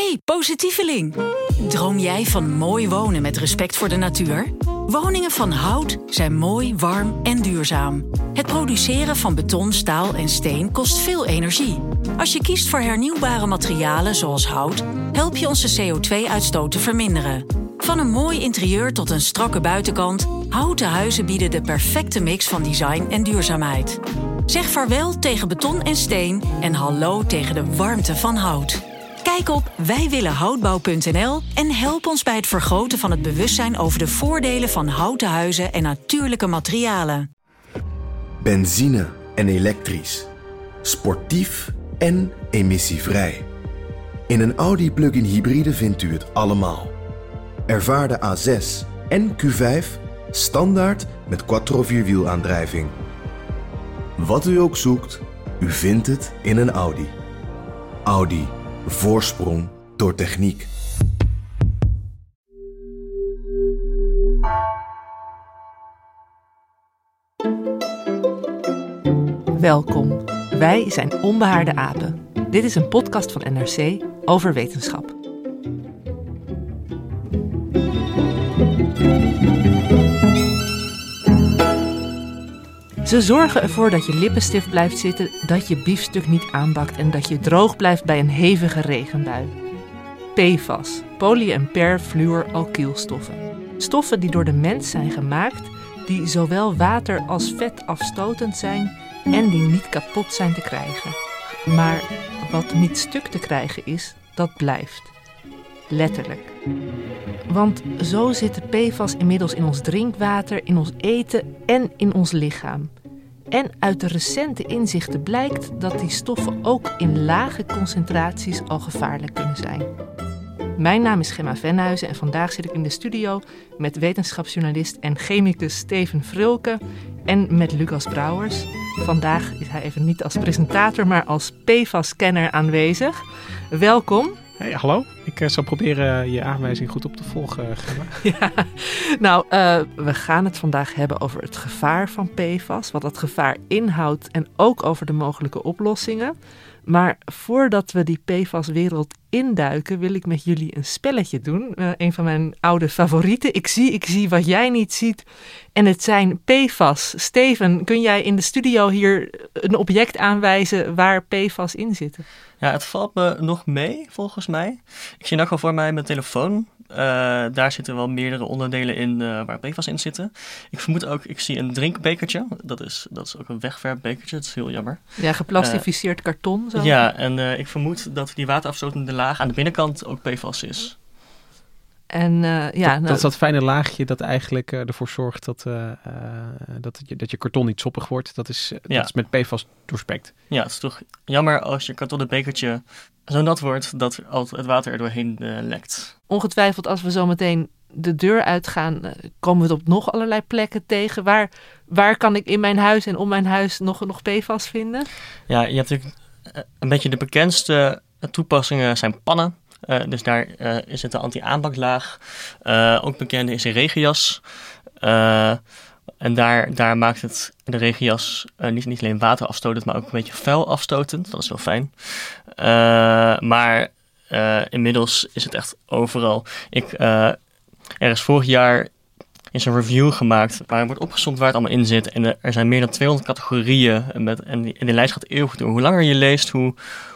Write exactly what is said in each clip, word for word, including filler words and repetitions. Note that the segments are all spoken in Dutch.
Hey, positieveling! Droom jij van mooi wonen met respect voor de natuur? Woningen van hout zijn mooi, warm en duurzaam. Het produceren van beton, staal en steen kost veel energie. Als je kiest voor hernieuwbare materialen zoals hout, help je onze C O twee uitstoot te verminderen. Van een mooi interieur tot een strakke buitenkant, houten huizen bieden de perfecte mix van design en duurzaamheid. Zeg vaarwel tegen beton en steen en hallo tegen de warmte van hout. Kijk op wij willen houtbouw punt n l en help ons bij het vergroten van het bewustzijn over de voordelen van houten huizen en natuurlijke materialen. Benzine en elektrisch. Sportief en emissievrij. In een Audi plug-in hybride vindt u het allemaal. Ervaar de A zes en Q vijf standaard met quattro vierwielaandrijving. Wat u ook zoekt, u vindt het in een Audi. Audi. Voorsprong door techniek. Welkom. Wij zijn Onbehaarde Apen. Dit is een podcast van N R C over wetenschap. Ze zorgen ervoor dat je lippenstift blijft zitten, dat je biefstuk niet aanbakt en dat je droog blijft bij een hevige regenbui. P F A S, poly- en perfluoralkylstoffen. Stoffen die door de mens zijn gemaakt, die zowel water als vet afstotend zijn en die niet kapot zijn te krijgen. Maar wat niet stuk te krijgen is, dat blijft. Letterlijk. Want zo zitten P F A S inmiddels in ons drinkwater, in ons eten en in ons lichaam. En uit de recente inzichten blijkt dat die stoffen ook in lage concentraties al gevaarlijk kunnen zijn. Mijn naam is Gemma Venhuizen en vandaag zit ik in de studio met wetenschapsjournalist en chemicus Steven Vrulke en met Lucas Brouwers. Vandaag is hij even niet als presentator, maar als P F A S-kenner aanwezig. Welkom. Hey, hallo. Ik uh, zal proberen je aanwijzing goed op te volgen, Gemma. Ja, nou, uh, we gaan het vandaag hebben over het gevaar van P F A S, wat dat gevaar inhoudt en ook over de mogelijke oplossingen. Maar voordat we die P F A S-wereld induiken, wil ik met jullie een spelletje doen. Uh, een van mijn oude favorieten. Ik zie, ik zie wat jij niet ziet. En het zijn P F A S. Steven, kun jij in de studio hier een object aanwijzen waar P F A S in zitten? Ja, het valt me nog mee, volgens mij. Ik zie ook al voor mij mijn telefoon. Uh, daar zitten wel meerdere onderdelen in uh, waar P F A S in zitten. Ik vermoed ook, ik zie een drinkbekertje. Dat is, dat is ook een wegwerpbekertje, dat is heel jammer. Ja, geplastificeerd uh, karton. Zo. Ja, en uh, ik vermoed dat die waterafstotende laag aan de binnenkant ook P F A S is. En, uh, ja, dat, nou, dat is dat fijne laagje dat eigenlijk uh, ervoor zorgt dat, uh, uh, dat, je, dat je karton niet soppig wordt. Dat is, uh, ja. dat is met P F A S doorspekt. Ja, het is toch jammer als je kartonnen bekertje zo nat wordt dat al het water er doorheen uh, lekt. Ongetwijfeld als we zo meteen de deur uitgaan, uh, komen we het op nog allerlei plekken tegen. Waar, waar kan ik in mijn huis en om mijn huis nog, nog P F A S vinden? Ja, je hebt natuurlijk uh, een beetje de bekendste toepassingen zijn pannen. Uh, dus daar uh, is het de anti-aanbaklaag. Uh, ook bekende is een regenjas. Uh, en daar, daar maakt het de regenjas uh, niet, niet alleen water afstotend, maar ook een beetje vuil afstotend. Dat is wel fijn. Uh, maar uh, inmiddels is het echt overal. Ik, uh, er is vorig jaar is een review gemaakt waar wordt opgesomd waar het allemaal in zit. En er zijn meer dan tweehonderd categorieën. Met, en die, en die lijst gaat eeuwig door. Hoe langer je leest, hoe,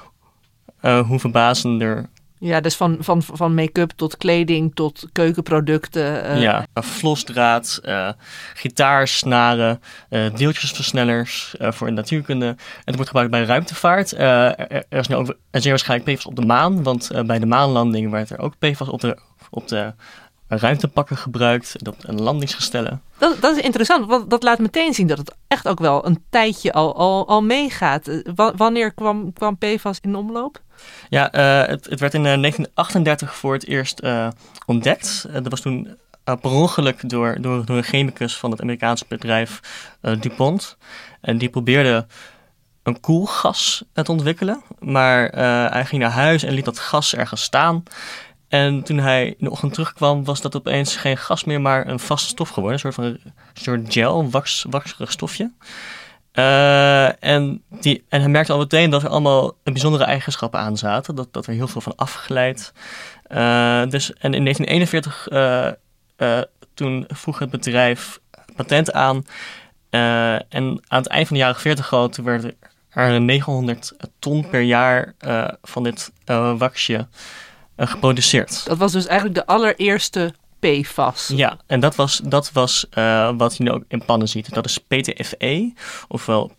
uh, hoe verbazender. Ja, dus van, van, van make-up tot kleding tot keukenproducten. Uh... Ja, vlosdraad, uh, gitaarsnaren, uh, deeltjesversnellers uh, voor de natuurkunde. En het wordt gebruikt bij ruimtevaart. Uh, er, er is nu ook zeer waarschijnlijk P F A S op de maan, want uh, bij de maanlanding werd er ook P F A S op de, op de ruimtepakken gebruikt, op een landingsgestellen. Dat, dat is interessant, want dat laat meteen zien dat het echt ook wel een tijdje al, al, al meegaat. W- wanneer kwam, kwam P F A S in omloop? Ja, uh, het, het werd in uh, negentien achtendertig voor het eerst uh, ontdekt. Uh, dat was toen uh, per ongeluk door, door, door een chemicus van het Amerikaanse bedrijf uh, DuPont. En die probeerde een koelgas te ontwikkelen. Maar uh, hij ging naar huis en liet dat gas ergens staan. En toen hij in de ochtend terugkwam, was dat opeens geen gas meer, maar een vaste stof geworden. Een soort van een soort gel, wax, waxerig stofje. Uh, en, die, en hij merkte al meteen dat er allemaal bijzondere eigenschappen aan zaten. Dat, dat er heel veel van afgeleid. Uh, dus, en in negentien eenenveertig uh, uh, toen vroeg het bedrijf patent aan. Uh, en aan het eind van de jaren veertig al, toen werden er negenhonderd ton per jaar uh, van dit uh, waxje uh, geproduceerd. Dat was dus eigenlijk de allereerste P F A S. Ja, en dat was, dat was uh, wat je nu ook in pannen ziet. Dat is P T F E, ofwel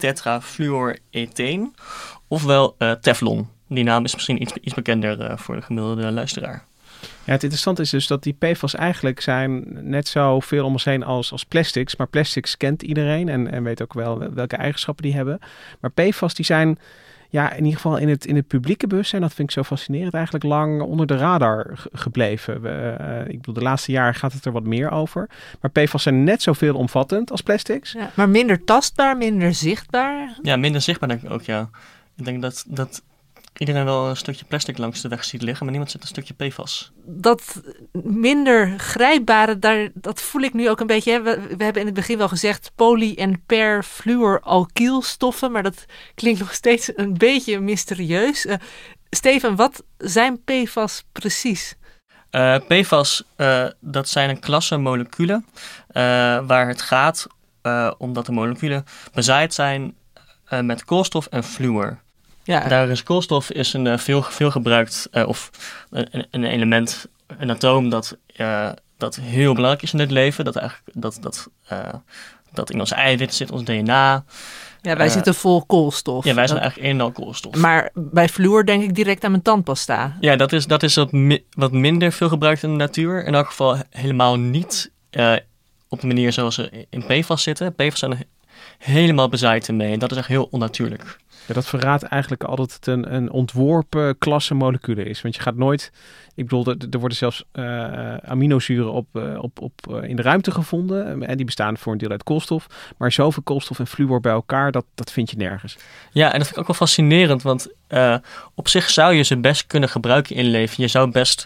polytetrafluoretheen, ofwel uh, Teflon. Die naam is misschien iets, iets bekender uh, voor de gemiddelde luisteraar. Ja, het interessante is dus dat die P F A S eigenlijk zijn net zo veel om ons heen als, als plastics. Maar plastics kent iedereen en, en weet ook wel welke eigenschappen die hebben. Maar P F A S die zijn ja, in ieder geval in het, in het publieke bewustzijn, dat vind ik zo fascinerend, eigenlijk lang onder de radar ge- gebleven. We, uh, ik bedoel, de laatste jaren gaat het er wat meer over. Maar P F A S zijn net zoveel omvattend als plastics. Ja, maar minder tastbaar, minder zichtbaar. Ja, minder zichtbaar denk ik ook, ja. Ik denk dat, dat iedereen wel een stukje plastic langs de weg ziet liggen, maar niemand zet een stukje P F A S. Dat minder grijpbare, daar, dat voel ik nu ook een beetje. Hè. We, we hebben in het begin wel gezegd poly- en perfluoralkylstoffen, maar dat klinkt nog steeds een beetje mysterieus. Uh, Steven, wat zijn P F A S precies? Uh, P F A S, uh, dat zijn een klasse moleculen uh, waar het gaat uh, omdat de moleculen bezaaid zijn uh, met koolstof en fluor. Ja. Daar is koolstof is een uh, veel, veel gebruikt uh, of een, een element, een atoom dat, uh, dat heel belangrijk is in het leven. Dat, eigenlijk, dat, dat, uh, dat in onze eiwitten zit, ons D N A. Ja, wij uh, zitten vol koolstof. Ja, wij zijn dat... eigenlijk een en al koolstof. Maar bij fluor denk ik direct aan mijn tandpasta. Ja, dat is, dat is wat, mi- wat minder veel gebruikt in de natuur. In elk geval helemaal niet uh, op de manier zoals ze in P F A S zitten. P F A S zijn er helemaal bezaaid ermee en dat is echt heel onnatuurlijk. Ja, dat verraadt eigenlijk al dat het een, een ontworpen klasse moleculen is. Want je gaat nooit... Ik bedoel, er, er worden zelfs uh, aminozuren op, uh, op, op, uh, in de ruimte gevonden. En die bestaan voor een deel uit koolstof. Maar zoveel koolstof en fluor bij elkaar, dat, dat vind je nergens. Ja, en dat vind ik ook wel fascinerend. Want uh, op zich zou je ze best kunnen gebruiken in leven. Je zou best...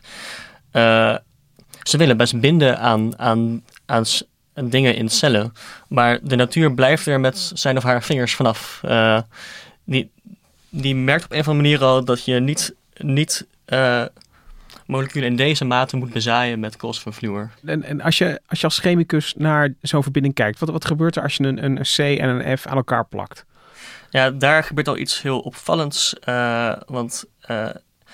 Uh, ze willen best binden aan, aan, aan s- dingen in cellen. Maar de natuur blijft er met zijn of haar vingers vanaf. Uh, Die, die merkt op een of andere manier al dat je niet, niet uh, moleculen in deze mate moet bezaaien met koolstof en fluor. En, en als, je, als je als chemicus naar zo'n verbinding kijkt, wat, wat gebeurt er als je een, een C en een F aan elkaar plakt? Ja, daar gebeurt al iets heel opvallends, uh, want uh,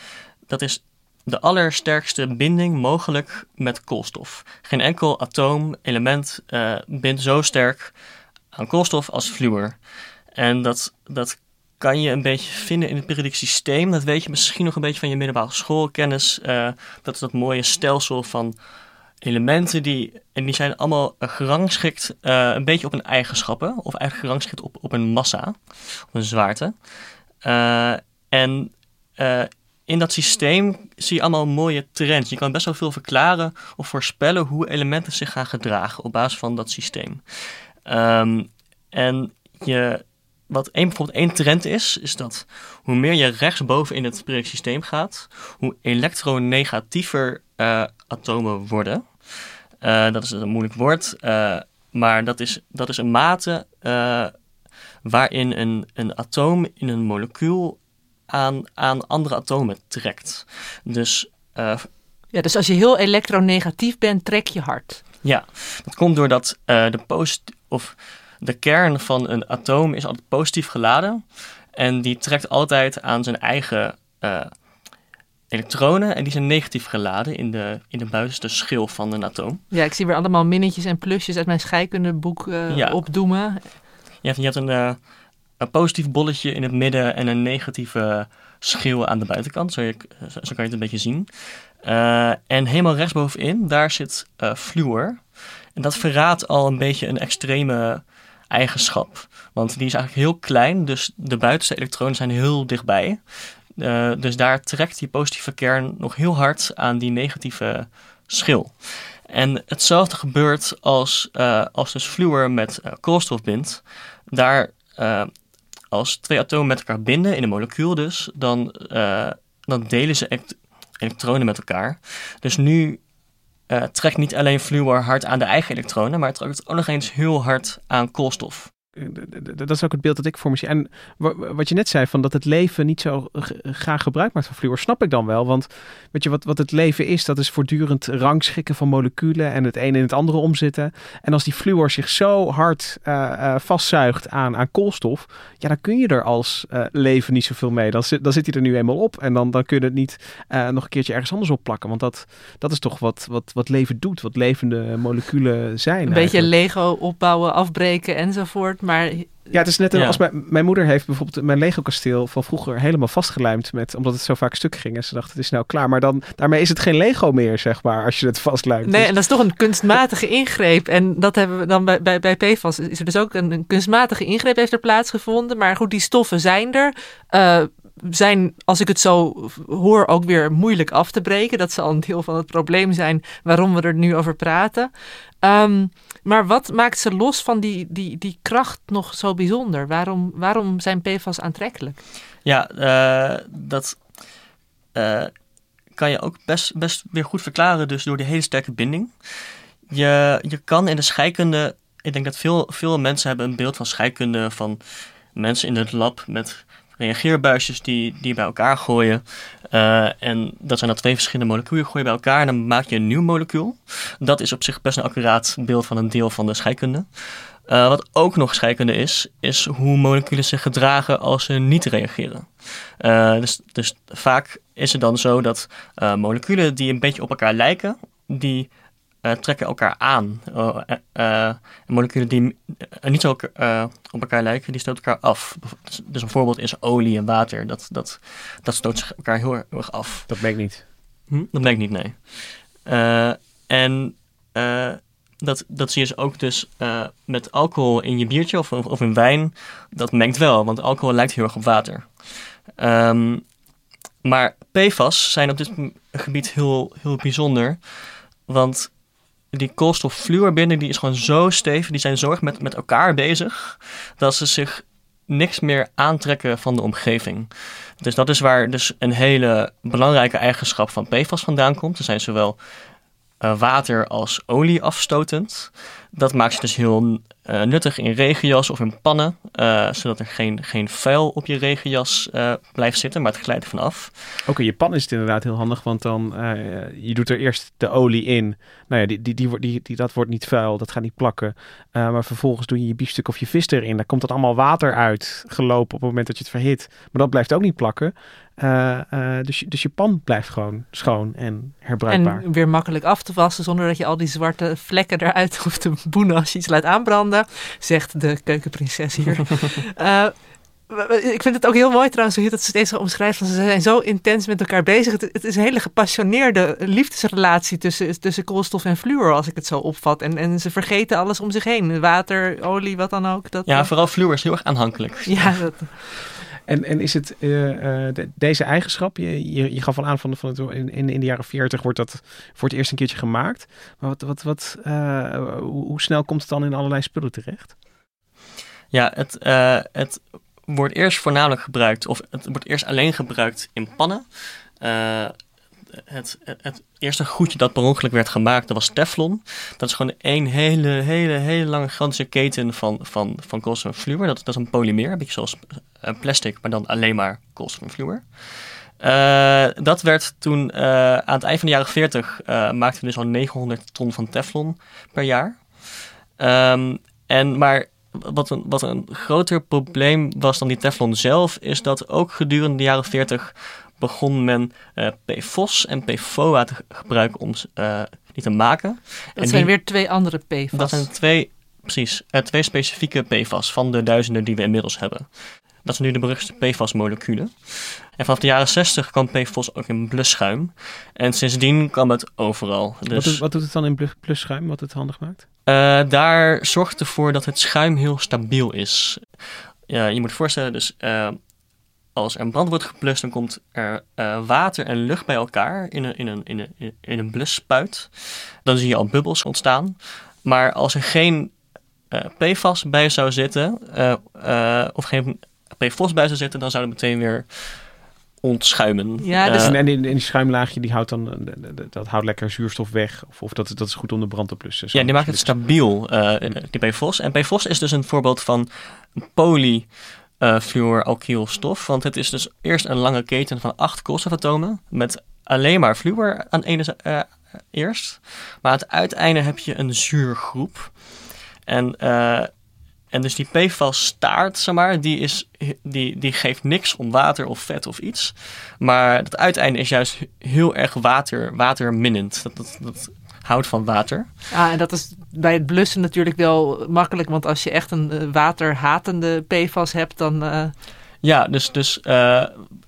dat is de allersterkste binding mogelijk met koolstof. Geen enkel atoom, element uh, bindt zo sterk aan koolstof als fluor. En dat, dat kan je een beetje vinden in het periodiek systeem. Dat weet je misschien nog een beetje van je middelbare schoolkennis. Uh, dat is dat mooie stelsel van elementen. Die, en die zijn allemaal uh, gerangschikt uh, een beetje op hun eigenschappen. Of eigenlijk gerangschikt op, op een massa. Op een zwaarte. Uh, en uh, in dat systeem zie je allemaal mooie trends. Je kan best wel veel verklaren of voorspellen hoe elementen zich gaan gedragen op basis van dat systeem. Um, en je... Wat één, bijvoorbeeld één trend is, is dat hoe meer je rechtsboven in het periodiek systeem gaat, hoe elektronegatiever uh, atomen worden. Uh, dat is een moeilijk woord, uh, maar dat is, dat is een mate uh, waarin een, een atoom in een molecuul aan, aan andere atomen trekt. Dus, uh, ja, dus als je heel elektronegatief bent, trek je hard. Ja, dat komt doordat uh, de post... of de kern van een atoom is altijd positief geladen. En die trekt altijd aan zijn eigen uh, elektronen. En die zijn negatief geladen in de, in de buitenste schil van een atoom. Ja, ik zie weer allemaal minnetjes en plusjes uit mijn scheikundeboek uh, ja. opdoemen. Ja, je hebt een, uh, een positief bolletje in het midden en een negatieve schil aan de buitenkant. Zo, je, zo kan je het een beetje zien. Uh, en helemaal rechtsbovenin, daar zit uh, fluor. En dat verraadt al een beetje een extreme eigenschap. Want die is eigenlijk heel klein, dus de buitenste elektronen zijn heel dichtbij. Uh, dus daar trekt die positieve kern nog heel hard aan die negatieve schil. En hetzelfde gebeurt als, uh, als dus fluor met uh, koolstof bindt. Daar, uh, als twee atomen met elkaar binden, in een molecuul dus, dan, uh, dan delen ze elekt- elektronen met elkaar. Dus nu Uh, trekt niet alleen fluor hard aan de eigen elektronen, maar het trekt ook nog eens heel hard aan koolstof. dat is ook het beeld dat ik voor me zie. En wat je net zei, van dat het leven niet zo graag gebruik maakt van fluor, snap ik dan wel. Want weet je, wat, wat het leven is, dat is voortdurend rangschikken van moleculen en het een in het andere omzetten. En als die fluor zich zo hard uh, uh, vastzuigt aan, aan koolstof, ja, dan kun je er als uh, leven niet zoveel mee. Dan, dan zit hij er nu eenmaal op en dan, dan kun je het niet uh, nog een keertje ergens anders op plakken. Want dat, dat is toch wat, wat, wat leven doet, wat levende moleculen zijn. Een eigenlijk. beetje Lego opbouwen, afbreken enzovoort, maar... Ja, het is net een, ja. als mijn, mijn moeder heeft bijvoorbeeld mijn Lego-kasteel van vroeger helemaal vastgelijmd, met, omdat het zo vaak stuk ging. En ze dacht, het is nou klaar. Maar dan, daarmee is het geen Lego meer, zeg maar, als je het vastlijmt. Nee, dus... en dat is toch een kunstmatige ingreep. En dat hebben we dan bij, bij, bij P F A S. Is er dus ook een, een kunstmatige ingreep heeft er plaatsgevonden. Maar goed, die stoffen zijn er. Uh, zijn, als ik het zo hoor, ook weer moeilijk af te breken. Dat zal een deel van het probleem zijn waarom we er nu over praten. Um, maar wat maakt ze los van die, die, die kracht nog zo bijzonder? Waarom, waarom zijn P F A S aantrekkelijk? Ja, uh, dat uh, kan je ook best, best weer goed verklaren dus door die hele sterke binding. Je, je kan in de scheikunde, ik denk dat veel, veel mensen hebben een beeld van scheikunde van mensen in het lab met reageerbuisjes die, die bij elkaar gooien. Uh, en dat zijn dan twee verschillende moleculen, gooi je bij elkaar en dan maak je een nieuw molecuul. Dat is op zich best een accuraat beeld van een deel van de scheikunde. Uh, wat ook nog scheikunde is, is hoe moleculen zich gedragen als ze niet reageren. Uh, dus, dus vaak is het dan zo dat uh, moleculen die een beetje op elkaar lijken, die uh, trekken elkaar aan. Uh, uh, uh, moleculen die uh, niet zo uh, op elkaar lijken, die stoten elkaar af. Dus, dus een voorbeeld is olie en water. Dat, dat, dat stoot zich elkaar heel erg af. Dat ben ik niet. Hm? Dat ben ik niet, nee. Uh, en uh, dat, dat zie je dus ook dus uh, met alcohol in je biertje of, of in wijn. Dat mengt wel, want alcohol lijkt heel erg op water. Um, maar P F A S zijn op dit gebied heel, heel bijzonder. Want die koolstof-fluorbinding die is gewoon zo stevig. Die zijn zo erg met, met elkaar bezig dat ze zich niks meer aantrekken van de omgeving. Dus dat is waar dus een hele belangrijke eigenschap van P F A S vandaan komt. Ze zijn zowel uh, water als olie afstotend. Dat maakt ze dus heel uh, nuttig in regenjas of in pannen. Uh, zodat er geen, geen vuil op je regenjas uh, blijft zitten, maar het glijdt er vanaf. Ook in je pan is het inderdaad heel handig, want dan uh, je doet er eerst de olie in. Nou ja, die, die, die, die, die, dat wordt niet vuil, dat gaat niet plakken. Uh, maar vervolgens doe je je biefstuk of je vis erin. Daar komt dat allemaal water uit gelopen op het moment dat je het verhit. Maar dat blijft ook niet plakken. Uh, uh, dus, dus je pan blijft gewoon schoon en herbruikbaar. En weer makkelijk af te wassen zonder dat je al die zwarte vlekken eruit hoeft te boenen als je iets laat aanbranden, zegt de keukenprinses hier. uh, ik vind het ook heel mooi trouwens hoe je dat steeds omschrijft. Ze zijn zo intens met elkaar bezig. Het, het is een hele gepassioneerde liefdesrelatie tussen, tussen koolstof en fluor, als ik het zo opvat. En, en ze vergeten alles om zich heen. Water, olie, wat dan ook. Dat, ja, vooral fluor is heel erg aanhankelijk. Ja, dat... En, en is het uh, uh, de, deze eigenschap, je, je, je gaf al aan van, van het, in, in de jaren veertig wordt dat voor het eerst een keertje gemaakt. Maar wat, wat, wat, uh, hoe, hoe snel komt het dan in allerlei spullen terecht? Ja, het, uh, het wordt eerst voornamelijk gebruikt, of het wordt eerst alleen gebruikt in pannen. Uh, het, het, het eerste goedje dat per ongeluk werd gemaakt, dat was Teflon. Dat is gewoon één hele, hele, hele lange gigantische keten van, van, van koolstof en fluor. Dat, dat is een polymeer, een beetje zoals een plastic, maar dan alleen maar koolstof en fluor. Uh, dat werd toen, uh, aan het eind van de jaren veertig, uh, maakten we dus al negenhonderd ton van Teflon per jaar. Um, en maar wat een, wat een groter probleem was dan die Teflon zelf, is dat ook gedurende de jaren veertig begon men uh, P F O S en P F O A te gebruiken om uh, die te maken. Dat en zijn die, weer twee andere P F A S. Dat zijn twee, precies, uh, twee specifieke P F A S van de duizenden die we inmiddels hebben. Dat zijn nu de beruchte P F A S-moleculen. En vanaf de jaren zestig kwam P F O S ook in blusschuim. En sindsdien kwam het overal. Dus, wat, doet, wat doet het dan in blusschuim, wat het handig maakt? Uh, daar zorgt ervoor dat het schuim heel stabiel is. Ja, je moet je voorstellen, dus uh, als er een brand wordt geblust, dan komt er uh, water en lucht bij elkaar in een, in een, in een, in een blusspuit. Dan zie je al bubbels ontstaan. Maar als er geen uh, P F A S bij zou zitten, uh, uh, of geen P F O S bij zou zitten, dan zou er meteen weer ontschuimen. Ja, dus... Uh, en, en, in, in die schuimlaagje, die houdt dan, dat houdt lekker zuurstof weg. Of, of dat, dat is goed om de brand te blussen. Zo. Ja, die maakt het stabiel, uh, die P F O S. En P F O S is dus een voorbeeld van polyfluoralkylstof. Want het is dus eerst een lange keten van acht koolstofatomen met alleen maar fluor aan ene uh, eerst. Maar aan het uiteinde heb je een zuurgroep. En, uh, en dus die P F A S-staart, zeg maar, die, is, die, die geeft niks om water of vet of iets. Maar het uiteinde is juist heel erg water, waterminnend. Dat, dat, dat houdt van water. Ah, en dat is bij het blussen natuurlijk wel makkelijk. Want als je echt een uh, waterhatende P F A S hebt, dan... Uh... Ja, dus... dus uh,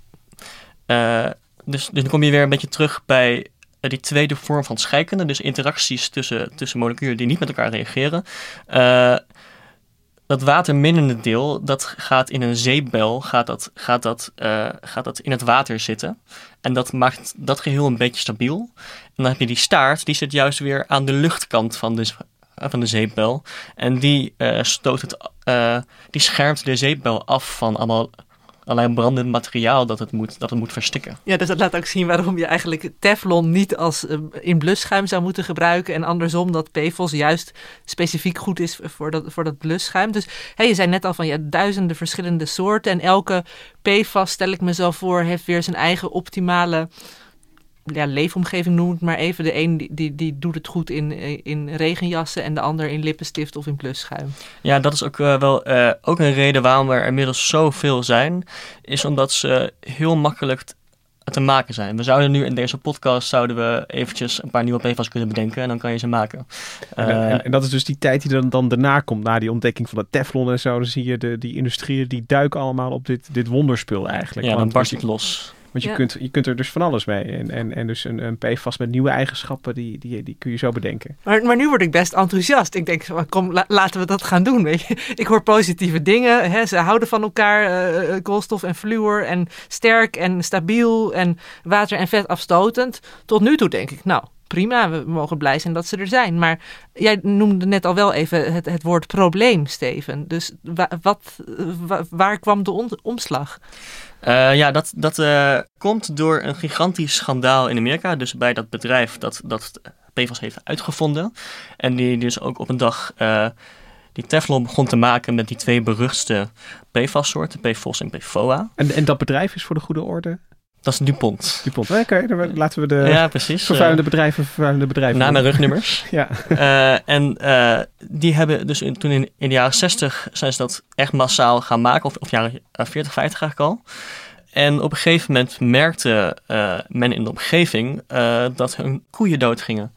uh, Dus, dus dan kom je weer een beetje terug bij uh, die tweede vorm van scheikunde. Dus interacties tussen, tussen moleculen die niet met elkaar reageren. Uh, dat waterminnende deel, dat gaat in een zeepbel, gaat dat, gaat, dat, uh, gaat dat in het water zitten. En dat maakt dat geheel een beetje stabiel. En dan heb je die staart, die zit juist weer aan de luchtkant van de, van de zeepbel. En die, uh, stoot het, uh, die schermt de zeepbel af van allemaal... alleen brandend materiaal dat het, moet, dat het moet verstikken. Ja, dus dat laat ook zien waarom je eigenlijk teflon niet als uh, in blusschuim zou moeten gebruiken. En andersom dat P F O S juist specifiek goed is voor dat, voor dat blusschuim. Dus hey, je zei net al van ja, duizenden verschillende soorten. En elke P F A S, stel ik me zo voor, heeft weer zijn eigen optimale... ja, leefomgeving noem het maar even. De een die, die, die doet het goed in, in regenjassen en de ander in lippenstift of in blusschuim. Ja, dat is ook uh, wel uh, ook een reden waarom er inmiddels zoveel zijn. Is omdat ze heel makkelijk t- te maken zijn. We zouden nu in deze podcast zouden we eventjes een paar nieuwe P F A S kunnen bedenken en dan kan je ze maken. Uh, en, en, en dat is dus die tijd die dan, dan daarna komt, na die ontdekking van de teflon en zo. Dan zie je de, die industrieën die duiken allemaal op dit, dit wonderspul eigenlijk. Ja, Want dan barst het los. Want je, ja. kunt, je kunt er dus van alles mee. En, en, en dus een, een P F A S met nieuwe eigenschappen, die, die, die kun je zo bedenken. Maar, maar nu word ik best enthousiast. Ik denk, kom, la, laten we dat gaan doen. Weet je? Ik hoor positieve dingen. Hè? Ze houden van elkaar, uh, koolstof en fluor. En sterk en stabiel en water en vet afstotend. Tot nu toe denk ik, nou... prima, we mogen blij zijn dat ze er zijn. Maar jij noemde net al wel even het, het woord probleem, Steven. Dus wa, wat, wa, waar kwam de on, omslag? Uh, ja, dat, dat uh, komt door een gigantisch schandaal in Amerika. Dus bij dat bedrijf dat, dat P F A S heeft uitgevonden. En die dus ook op een dag uh, die teflon begon te maken met die twee beruchtste P F A S-soorten. P F O S en P F O A. En, en dat bedrijf is voor de goede orde? Dat is DuPont. DuPont, oké. Okay, laten we de ja, precies. vervuilende bedrijven, vervuilende bedrijven. Naam en rugnummers. ja. Uh, en uh, die hebben dus in, toen in, in de jaren zestig zijn ze dat echt massaal gaan maken. Of, of jaren veertig, vijftig eigenlijk al. En op een gegeven moment merkte uh, men in de omgeving uh, dat hun koeien doodgingen.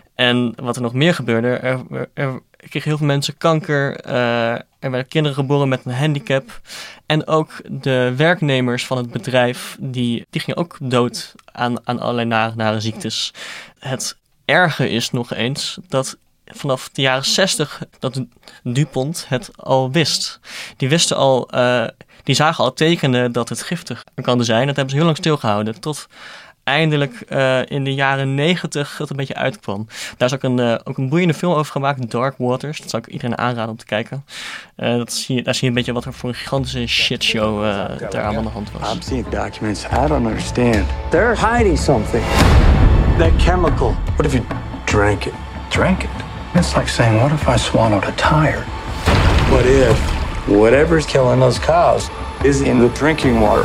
En wat er nog meer gebeurde, er, er, er kregen heel veel mensen kanker. Uh, er werden kinderen geboren met een handicap. En ook de werknemers van het bedrijf, die, die gingen ook dood aan, aan allerlei nare, nare ziektes. Het erge is nog eens dat vanaf de jaren zestig dat DuPont het al wist. Die wisten al, uh, die zagen al tekenen dat het giftig kan zijn. Dat hebben ze heel lang stilgehouden, tot eindelijk uh, in de jaren negentig het een beetje uitkwam. Daar is ook een, uh, ook een boeiende film over gemaakt, Dark Waters. Dat zou ik iedereen aanraden om te kijken. Uh, dat zie je, daar zie je een beetje wat er voor een gigantische shitshow uh, daar aan de hand was. I'm seeing documents. I don't understand. They're hiding something. That chemical. What if you drank it? Drank it? It's like saying, what if I swallowed a tire? What if whatever's killing those cows is in the drinking water?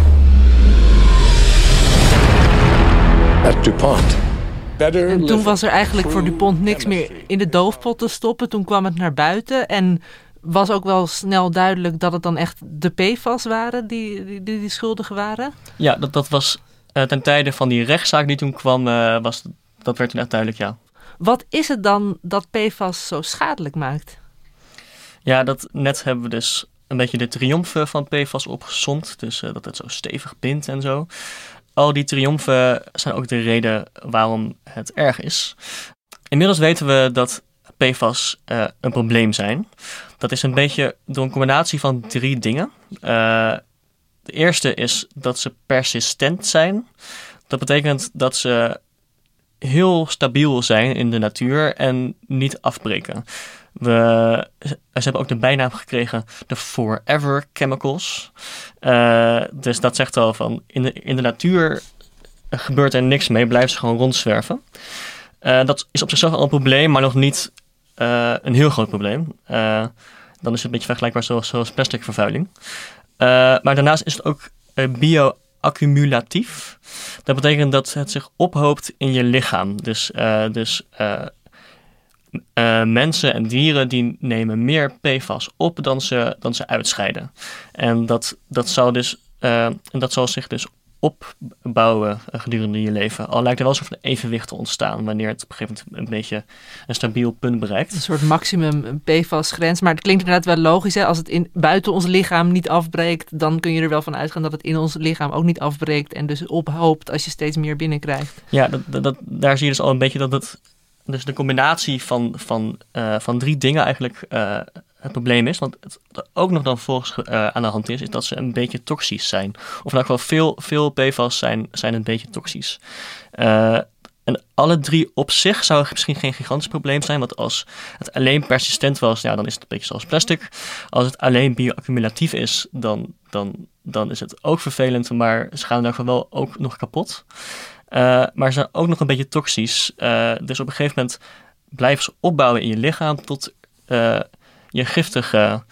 At DuPont. En toen was er eigenlijk voor DuPont niks meer in de doofpot te stoppen. Toen kwam het naar buiten en was ook wel snel duidelijk dat het dan echt de P F A S waren die die, die, die schuldigen waren? Ja, dat, dat was uh, ten tijde van die rechtszaak die toen kwam, uh, was, dat werd toen echt duidelijk, ja. Wat is het dan dat P F A S zo schadelijk maakt? Ja, dat net hebben we dus een beetje de triomfen van P F A S opgezond. Dus uh, dat het zo stevig bindt en zo. Al die triomfen zijn ook de reden waarom het erg is. Inmiddels weten we dat P F A S uh, een probleem zijn. Dat is een beetje door een combinatie van drie dingen. Uh, de eerste is dat ze persistent zijn. Dat betekent dat ze heel stabiel zijn in de natuur en niet afbreken. We, ze hebben ook de bijnaam gekregen de Forever Chemicals. Uh, dus dat zegt al van in de, in de natuur gebeurt er niks mee, blijven ze gewoon rondzwerven. Uh, dat is op zichzelf al een probleem, maar nog niet uh, een heel groot probleem. Uh, dan is het een beetje vergelijkbaar zoals, zoals plastic vervuiling. Uh, maar daarnaast is het ook uh, bioaccumulatief. Dat betekent dat het zich ophoopt in je lichaam. Dus, uh, dus uh, uh, mensen en dieren die nemen meer P F A S op dan ze, dan ze uitscheiden. En dat, dat, zou dus, uh, en dat zal zich dus opbouwen gedurende je leven. Al lijkt er wel een soort van evenwicht te ontstaan wanneer het op een gegeven moment een beetje een stabiel punt bereikt. Een soort maximum P F A S-grens. Maar het klinkt inderdaad wel logisch. Hè? Als het in, buiten ons lichaam niet afbreekt, dan kun je er wel van uitgaan dat het in ons lichaam ook niet afbreekt en dus ophoopt als je steeds meer binnenkrijgt. Ja, dat, dat, dat, daar zie je dus al een beetje dat het, dus de combinatie van, van, uh, van drie dingen eigenlijk uh, het probleem is. Want het ook nog dan volgens uh, aan de hand is, is dat ze een beetje toxisch zijn. Of in elk geval veel, veel P F A S zijn, zijn een beetje toxisch. Uh, en alle drie op zich zou misschien geen gigantisch probleem zijn. Want als het alleen persistent was, ja, dan is het een beetje zoals plastic. Als het alleen bioaccumulatief is, dan, dan, dan is het ook vervelend. Maar ze gaan in elk geval wel ook nog kapot. Uh, maar ze zijn ook nog een beetje toxisch. Uh, dus op een gegeven moment blijven ze opbouwen in je lichaam tot uh, je giftige,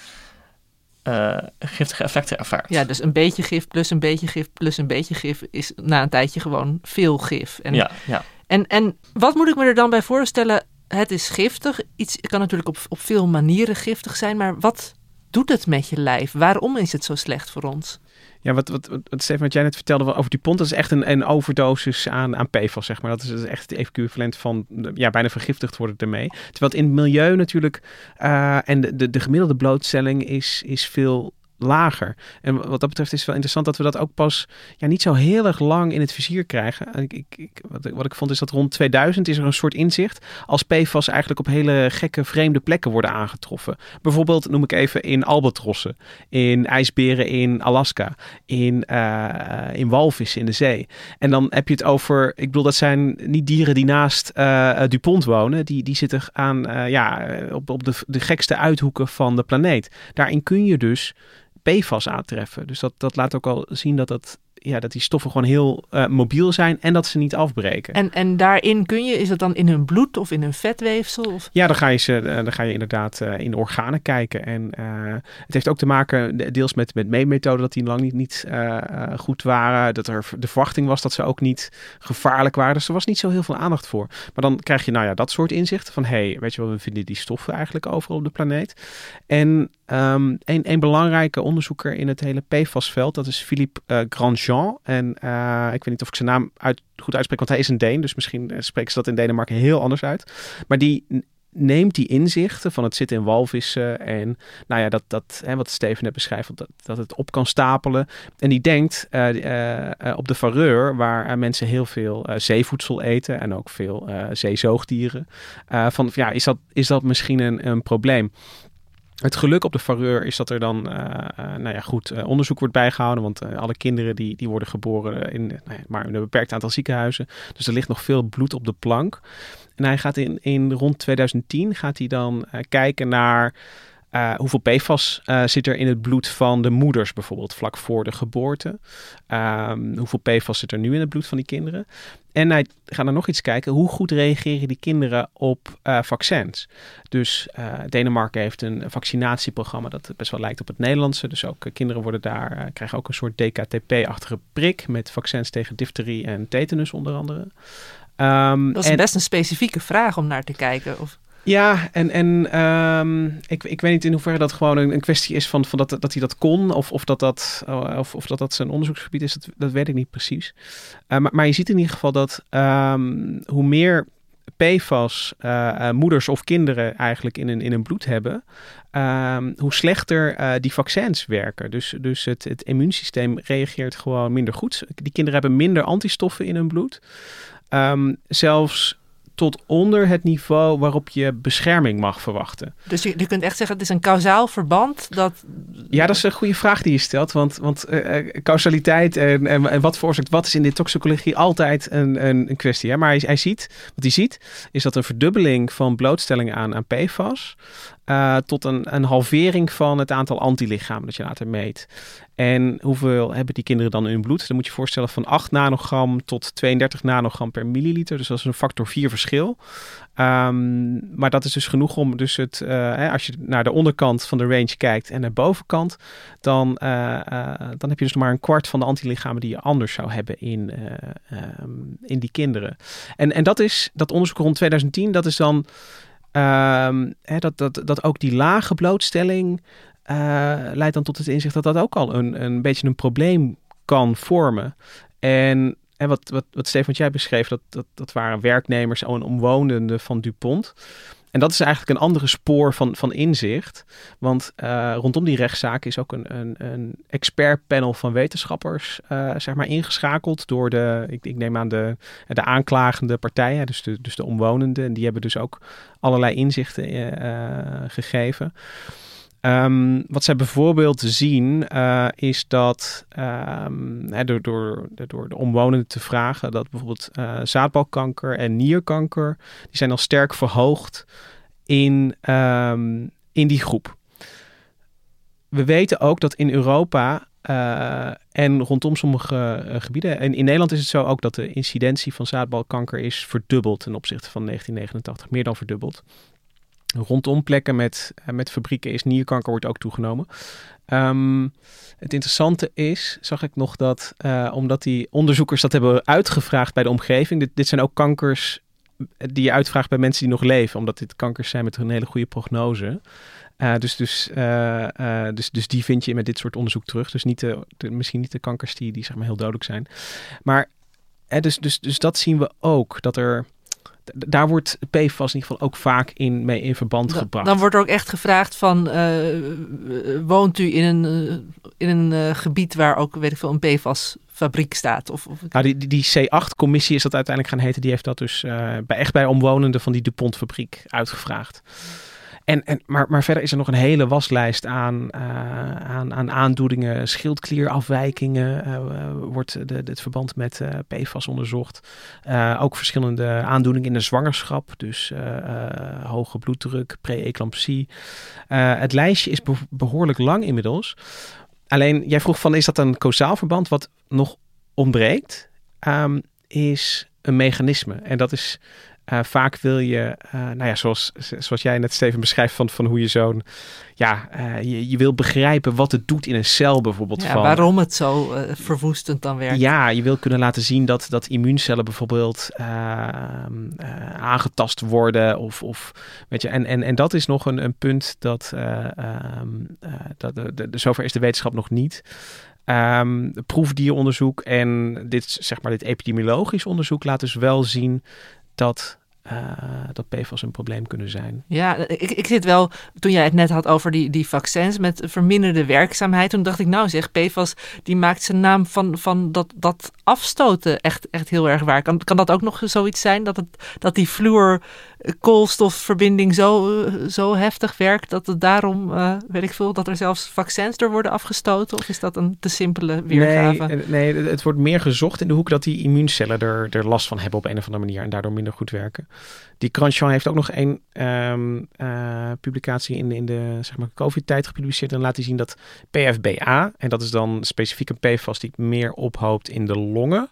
uh, giftige effecten ervaart. Ja, dus een beetje gif plus een beetje gif plus een beetje gif is na een tijdje gewoon veel gif. En, ja, ja. En, en wat moet ik me er dan bij voorstellen? Het is giftig. Iets kan natuurlijk op, op veel manieren giftig zijn, maar wat doet het met je lijf? Waarom is het zo slecht voor ons? Ja, wat, wat, wat Steven, wat jij net vertelde over DuPont, dat is echt een, een overdosis aan, aan P F A S, zeg maar. Dat is, dat is echt het equivalent van, ja, bijna vergiftigd worden ermee. Terwijl het in het milieu natuurlijk, uh, en de, de, de gemiddelde blootstelling is, is veel lager. En wat dat betreft is het wel interessant dat we dat ook pas ja, niet zo heel erg lang in het vizier krijgen. Ik, ik, ik, wat, wat ik vond is dat rond tweeduizend is er een soort inzicht als P F A S eigenlijk op hele gekke, vreemde plekken worden aangetroffen. Bijvoorbeeld, noem ik even, in albatrossen, in ijsberen in Alaska, in, uh, in walvissen in de zee. En dan heb je het over, ik bedoel, dat zijn niet dieren die naast uh, DuPont wonen. Die, die zitten aan, uh, ja, op, op de, de gekste uithoeken van de planeet. Daarin kun je dus P F A S aantreffen. Dus dat, dat laat ook al zien dat, dat, ja, dat die stoffen gewoon heel uh, mobiel zijn en dat ze niet afbreken. En, en daarin kun je, is dat dan in hun bloed of in hun vetweefsel? Of? Ja, dan ga je, ze, uh, dan ga je inderdaad uh, in organen kijken. En uh, het heeft ook te maken deels met, met meetmethoden dat die lang niet, niet uh, uh, goed waren. Dat er de verwachting was dat ze ook niet gevaarlijk waren. Dus er was niet zo heel veel aandacht voor. Maar dan krijg je nou ja, dat soort inzichten van, hé, hey, weet je wel, we vinden die stoffen eigenlijk overal op de planeet. En um, een, een belangrijke onderzoeker in het hele P F A S-veld, dat is Philippe uh, Grandjean. En uh, ik weet niet of ik zijn naam uit, goed uitspreek, want hij is een Deen. Dus misschien uh, spreken ze dat in Denemarken heel anders uit. Maar die neemt die inzichten van het zitten in walvissen en nou ja, dat, dat hè, wat Steven net beschrijft, dat, dat het op kan stapelen. En die denkt uh, uh, uh, op de Faroe, waar uh, mensen heel veel uh, zeevoedsel eten en ook veel uh, zeezoogdieren. Uh, van ja, is dat, is dat misschien een, een probleem? Het geluk op de Faroe is dat er dan uh, uh, nou ja, goed uh, onderzoek wordt bijgehouden. Want uh, alle kinderen die, die worden geboren in, nou ja, maar in een beperkt aantal ziekenhuizen. Dus er ligt nog veel bloed op de plank. En hij gaat in, in rond tweeduizend tien gaat hij dan uh, kijken naar Uh, hoeveel P F A S uh, zit er in het bloed van de moeders bijvoorbeeld vlak voor de geboorte. Um, hoeveel P F A S zit er nu in het bloed van die kinderen. En hij gaat dan nog iets kijken. Hoe goed reageren die kinderen op uh, vaccins? Dus uh, Denemarken heeft een vaccinatieprogramma dat best wel lijkt op het Nederlandse. Dus ook uh, kinderen worden daar, uh, krijgen ook een soort D K T P-achtige prik met vaccins tegen difterie en tetanus onder andere. Um, dat is en, best een specifieke vraag om naar te kijken. Of... Ja, en, en um, ik, ik weet niet in hoeverre dat gewoon een, een kwestie is van, van dat, dat hij dat kon. Of, of, dat, dat, of, of dat dat zijn onderzoeksgebied is, dat, dat weet ik niet precies. Uh, maar, maar je ziet in ieder geval dat um, hoe meer P F A S uh, uh, moeders of kinderen eigenlijk in hun, in hun bloed hebben, um, hoe slechter uh, die vaccins werken. Dus, dus het, het immuunsysteem reageert gewoon minder goed. Die kinderen hebben minder antistoffen in hun bloed. Um, zelfs tot onder het niveau waarop je bescherming mag verwachten. Dus je, je kunt echt zeggen, het is een kausaal verband dat... Ja, dat is een goede vraag die je stelt. Want, want uh, causaliteit en, en, en wat veroorzaakt wat is in de toxicologie altijd een, een, een kwestie. Hè? Maar hij, hij ziet, wat hij ziet, is dat een verdubbeling van blootstelling aan, aan P F A S... Uh, tot een, een halvering van het aantal antilichamen dat je later meet. En hoeveel hebben die kinderen dan in hun bloed? Dan moet je je voorstellen van acht nanogram tot tweeëndertig nanogram per milliliter. Dus dat is een factor vier verschil. Um, maar dat is dus genoeg om dus het, uh, hè, als je naar de onderkant van de range kijkt en naar de bovenkant, dan, uh, uh, dan heb je dus maar een kwart van de antilichamen die je anders zou hebben in, uh, um, in die kinderen. En, en dat is, dat onderzoek rond twintig tien, dat is dan Um, hè, dat, dat, dat ook die lage blootstelling uh, leidt dan tot het inzicht dat dat ook al een, een beetje een probleem kan vormen. En, en wat, wat, wat Stefan, wat jij beschreef, dat, dat, dat waren werknemers en omwonenden van DuPont. En dat is eigenlijk een andere spoor van, van inzicht. Want uh, rondom die rechtszaak is ook een, een, een expertpanel van wetenschappers uh, zeg maar ingeschakeld door de, ik, ik neem aan de, de aanklagende partijen, dus de, dus de omwonenden. En die hebben dus ook allerlei inzichten uh, gegeven. Um, wat zij bijvoorbeeld zien uh, is dat um, hè, door, door, door de omwonenden te vragen dat bijvoorbeeld uh, zaadbalkanker en nierkanker, die zijn al sterk verhoogd in, um, in die groep. We weten ook dat in Europa uh, en rondom sommige uh, gebieden, en in Nederland is het zo ook dat de incidentie van zaadbalkanker is verdubbeld ten opzichte van negentien negenentachtig, meer dan verdubbeld. Rondom plekken met, met fabrieken is nierkanker wordt ook toegenomen. Um, het interessante is, zag ik nog dat, uh, omdat die onderzoekers dat hebben uitgevraagd bij de omgeving. Dit, dit zijn ook kankers die je uitvraagt bij mensen die nog leven. Omdat dit kankers zijn met een hele goede prognose. Uh, dus, dus, uh, uh, dus, dus die vind je met dit soort onderzoek terug. Dus niet de, de, misschien niet de kankers die, die zeg maar heel dodelijk zijn. Maar uh, dus, dus, dus dat zien we ook. Dat er... Daar wordt P F A S in ieder geval ook vaak in, mee in verband gebracht. Dan, dan wordt er ook echt gevraagd van, uh, woont u in een, uh, in een uh, gebied waar ook, weet ik veel, een P F A S fabriek staat? Of, of... Nou, die, die, die C acht commissie is dat uiteindelijk gaan heten. Die heeft dat dus uh, bij, echt bij omwonenden van die DuPont fabriek uitgevraagd. En, en, maar, maar verder is er nog een hele waslijst aan, uh, aan, aan aandoeningen, schildklierafwijkingen. Uh, uh, wordt de, de, het verband met uh, P F A S onderzocht. Uh, ook verschillende aandoeningen in de zwangerschap. Dus uh, uh, hoge bloeddruk, pre-eclampsie. Uh, het lijstje is be- behoorlijk lang inmiddels. Alleen, jij vroeg van, is dat een causaal verband? Wat nog ontbreekt, um, is een mechanisme. En dat is... Uh, vaak wil je, uh, nou ja, zoals, zoals jij net, Steven, beschrijft van, van hoe je zo'n, ja, uh, je, je wil begrijpen wat het doet in een cel bijvoorbeeld. Ja, van, waarom het zo uh, verwoestend dan werkt. Ja, je wil kunnen laten zien dat, dat immuuncellen bijvoorbeeld uh, uh, aangetast worden of, of weet je, en, en, en dat is nog een, een punt dat, uh, um, uh, dat de, de, de, zover is de wetenschap nog niet. Um, proefdieronderzoek en dit, zeg maar, dit epidemiologisch onderzoek laat dus wel zien dat Uh, dat P F A S een probleem kunnen zijn. Ja, ik, ik zit wel, toen jij het net had over die, die vaccins met verminderde werkzaamheid, toen dacht ik, nou zeg, P F A S die maakt zijn naam van, van dat, dat afstoten echt, echt heel erg waar. Kan, kan dat ook nog zoiets zijn, dat, het, dat die fluor-koolstofverbinding zo, zo heftig werkt, dat het daarom, uh, weet ik veel, dat er zelfs vaccins door worden afgestoten? Of is dat een te simpele weergave? Nee, nee, het wordt meer gezocht in de hoek dat die immuuncellen er, er last van hebben op een of andere manier en daardoor minder goed werken. Die Grandjean heeft ook nog één um, uh, publicatie in, in de zeg maar, COVID-tijd gepubliceerd. En laat hij zien dat P F B A, en dat is dan specifiek een P F A S die meer ophoopt in de longen,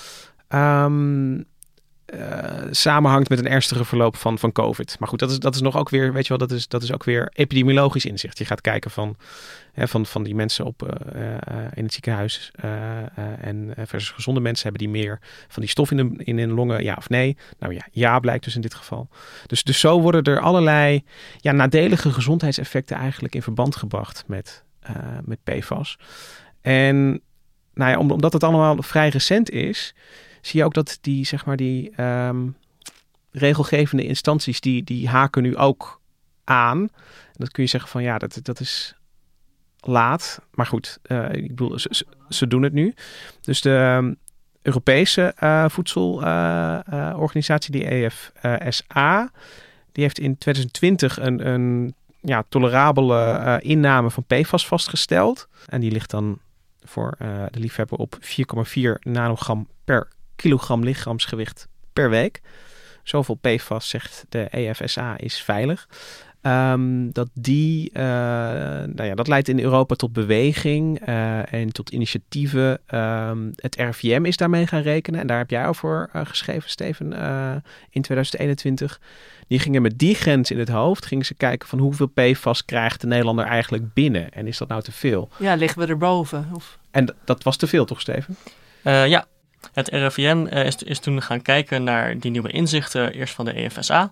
um, uh, samenhangt met een ernstige verloop van, van COVID. Maar goed, dat is, dat is nog ook weer, weet je wel, dat is, dat is ook weer epidemiologisch inzicht. Je gaat kijken van, hè, van, van die mensen op, uh, uh, in het ziekenhuis uh, uh, en versus gezonde mensen, hebben die meer van die stof in de, in de longen, ja of nee? Nou ja, ja blijkt dus in dit geval. Dus, dus zo worden er allerlei ja, nadelige gezondheidseffecten eigenlijk in verband gebracht met, uh, met P F A S. En nou ja, omdat het allemaal vrij recent is, zie je ook dat die, zeg maar, die um, regelgevende instanties, die, die haken nu ook aan. En dat kun je zeggen van, ja, dat, dat is laat. Maar goed, uh, ik bedoel, ze, ze doen het nu. Dus de, Europese uh, voedselorganisatie, uh, uh, die E F S A, die heeft in twintig twintig een, een ja, tolerabele uh, inname van P F A S vastgesteld. En die ligt dan voor uh, de liefhebber op vier komma vier nanogram per kilogram lichaamsgewicht per week. Zoveel P F A S, zegt de E F S A, is veilig. Um, dat die, uh, nou ja, dat leidt in Europa tot beweging uh, en tot initiatieven. Um, het R I V M is daarmee gaan rekenen en daar heb jij over uh, geschreven, Steven, uh, in twintig eenentwintig. Die gingen met die grens in het hoofd, gingen ze kijken van hoeveel P F A S krijgt de Nederlander eigenlijk binnen en is dat nou te veel? Ja, liggen we erboven? Of... En d- dat was te veel toch, Steven? Uh, ja. Het R I V M uh, is, is toen gaan kijken naar die nieuwe inzichten, eerst van de E F S A.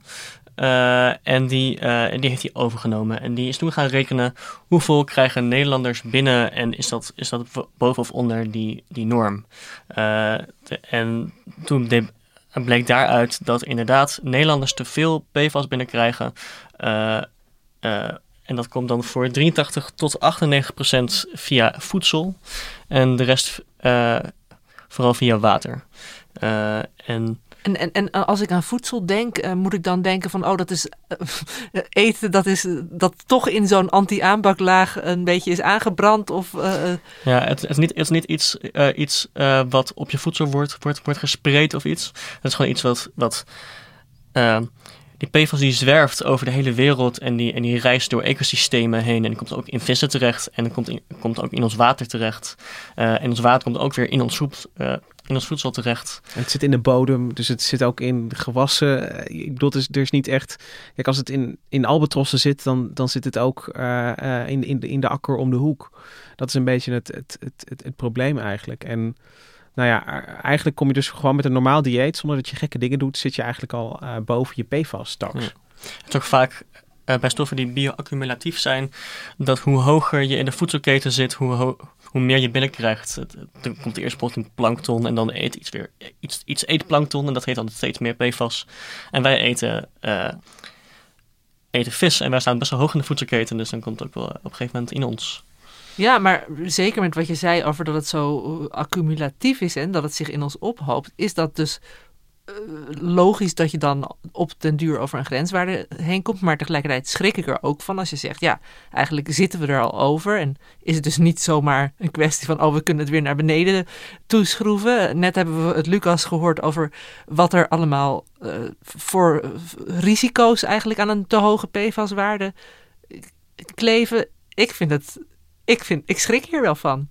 Uh, en die, uh, die heeft hij overgenomen. En die is toen gaan rekenen hoeveel krijgen Nederlanders binnen en is dat, is dat boven of onder die, die norm. Uh, de, en toen de, bleek daaruit dat inderdaad Nederlanders te veel P F A S binnenkrijgen. Uh, uh, en dat komt dan voor drieëntachtig tot achtennegentig procent via voedsel en de rest uh, vooral via water. Uh, en... En, en, en als ik aan voedsel denk, uh, moet ik dan denken van, oh, dat is uh, eten, dat is uh, dat toch in zo'n anti-aanbaklaag een beetje is aangebrand of... Uh, ja, het, het, is niet, het is niet iets, uh, iets uh, wat op je voedsel wordt, wordt, wordt gespreid of iets. Het is gewoon iets wat... wat uh, die P F A S die zwerft over de hele wereld en die, en die reist door ecosystemen heen. En die komt ook in vissen terecht en die komt, in, komt ook in ons water terecht. Uh, en ons water komt ook weer in ons soep... Uh, in ons voedsel terecht. Het zit in de bodem, dus het zit ook in de gewassen. Ik bedoel, er is, er is niet echt... Kijk, als het in, in albatrossen zit, dan, dan zit het ook uh, uh, in, in, de, in de akker om de hoek. Dat is een beetje het, het, het, het, het probleem eigenlijk. En nou ja, eigenlijk kom je dus gewoon met een normaal dieet, zonder dat je gekke dingen doet, zit je eigenlijk al uh, boven je P F A S straks. Ja. Het is ook vaak uh, bij stoffen die bioaccumulatief zijn, dat hoe hoger je in de voedselketen zit, hoe, ho- hoe meer je binnenkrijgt. Dan komt de eerste protein plankton en dan eet iets weer iets, iets eet plankton en dat heet dan steeds meer P F A S. En wij eten, uh, eten vis en wij staan best wel hoog in de voedselketen, dus dan komt het ook wel op een gegeven moment in ons. Ja, maar zeker met wat je zei over dat het zo accumulatief is en dat het zich in ons ophoopt, is dat dus uh, logisch dat je dan op den duur over een grenswaarde heen komt. Maar tegelijkertijd schrik ik er ook van als je zegt, ja, eigenlijk zitten we er al over. En is het dus niet zomaar een kwestie van, oh, we kunnen het weer naar beneden toeschroeven. Net hebben we het Lucas gehoord over wat er allemaal uh, voor uh, risico's eigenlijk aan een te hoge P F A S-waarde kleven. Ik vind het... Ik, vind, ik schrik hier wel van.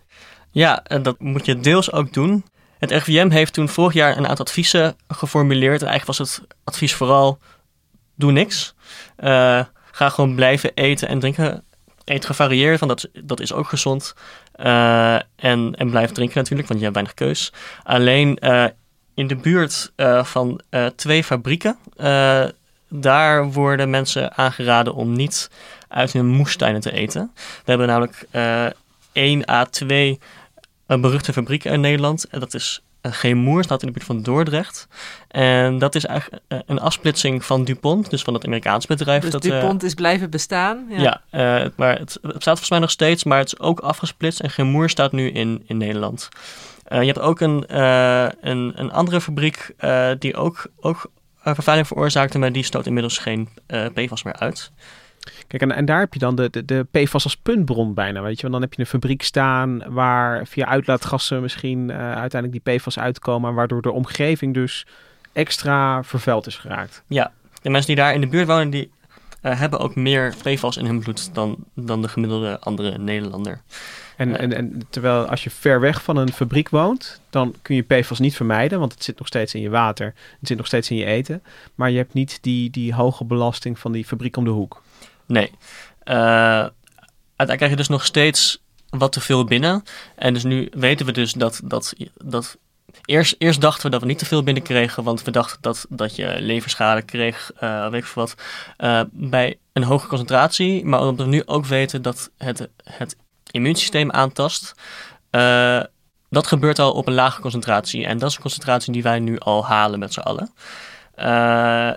Ja, dat moet je deels ook doen. Het R I V M heeft toen vorig jaar een aantal adviezen geformuleerd. En eigenlijk was het advies vooral, doe niks. Uh, ga gewoon blijven eten en drinken. Eet gevarieerd, want dat, dat is ook gezond. Uh, en, en blijf drinken natuurlijk, want je hebt weinig keus. Alleen uh, in de buurt uh, van uh, twee fabrieken, Uh, daar worden mensen aangeraden om niet uit hun moestuinen te eten. We hebben namelijk uh, één à twee uh, beruchte fabrieken in Nederland. En dat is uh, Gemoer, staat in de buurt van Dordrecht. En dat is eigenlijk uh, een afsplitsing van DuPont, dus van het Amerikaanse bedrijf. Dus dat, DuPont uh, is blijven bestaan? Ja, ja uh, maar het, het bestaat volgens mij nog steeds, maar het is ook afgesplitst. En Gemoer staat nu in, in Nederland. Uh, je hebt ook een, uh, een, een andere fabriek uh, die ook... ook Uh, vervuiling veroorzaakte, maar die stoot inmiddels geen uh, P F A S meer uit. Kijk, en, en daar heb je dan de, de, de P F A S als puntbron bijna, weet je. Want dan heb je een fabriek staan waar via uitlaatgassen misschien uh, uiteindelijk die P F A S uitkomen, waardoor de omgeving dus extra vervuild is geraakt. Ja, de mensen die daar in de buurt wonen, die uh, hebben ook meer P F A S in hun bloed dan, dan de gemiddelde andere Nederlander. En, uh, en, en terwijl als je ver weg van een fabriek woont, dan kun je P F A S niet vermijden, want het zit nog steeds in je water, het zit nog steeds in je eten, maar je hebt niet die, die hoge belasting van die fabriek om de hoek. Nee. Uh, uiteindelijk krijg je dus nog steeds wat te veel binnen. En dus nu weten we dus dat... dat, dat eerst, eerst dachten we dat we niet te veel binnenkregen, want we dachten dat, dat je leverschade kreeg, uh, weet ik veel wat, uh, bij een hoge concentratie. Maar omdat we nu ook weten dat het, het immuunsysteem aantast, uh, dat gebeurt al op een lage concentratie. En dat is een concentratie die wij nu al halen met z'n allen. Uh,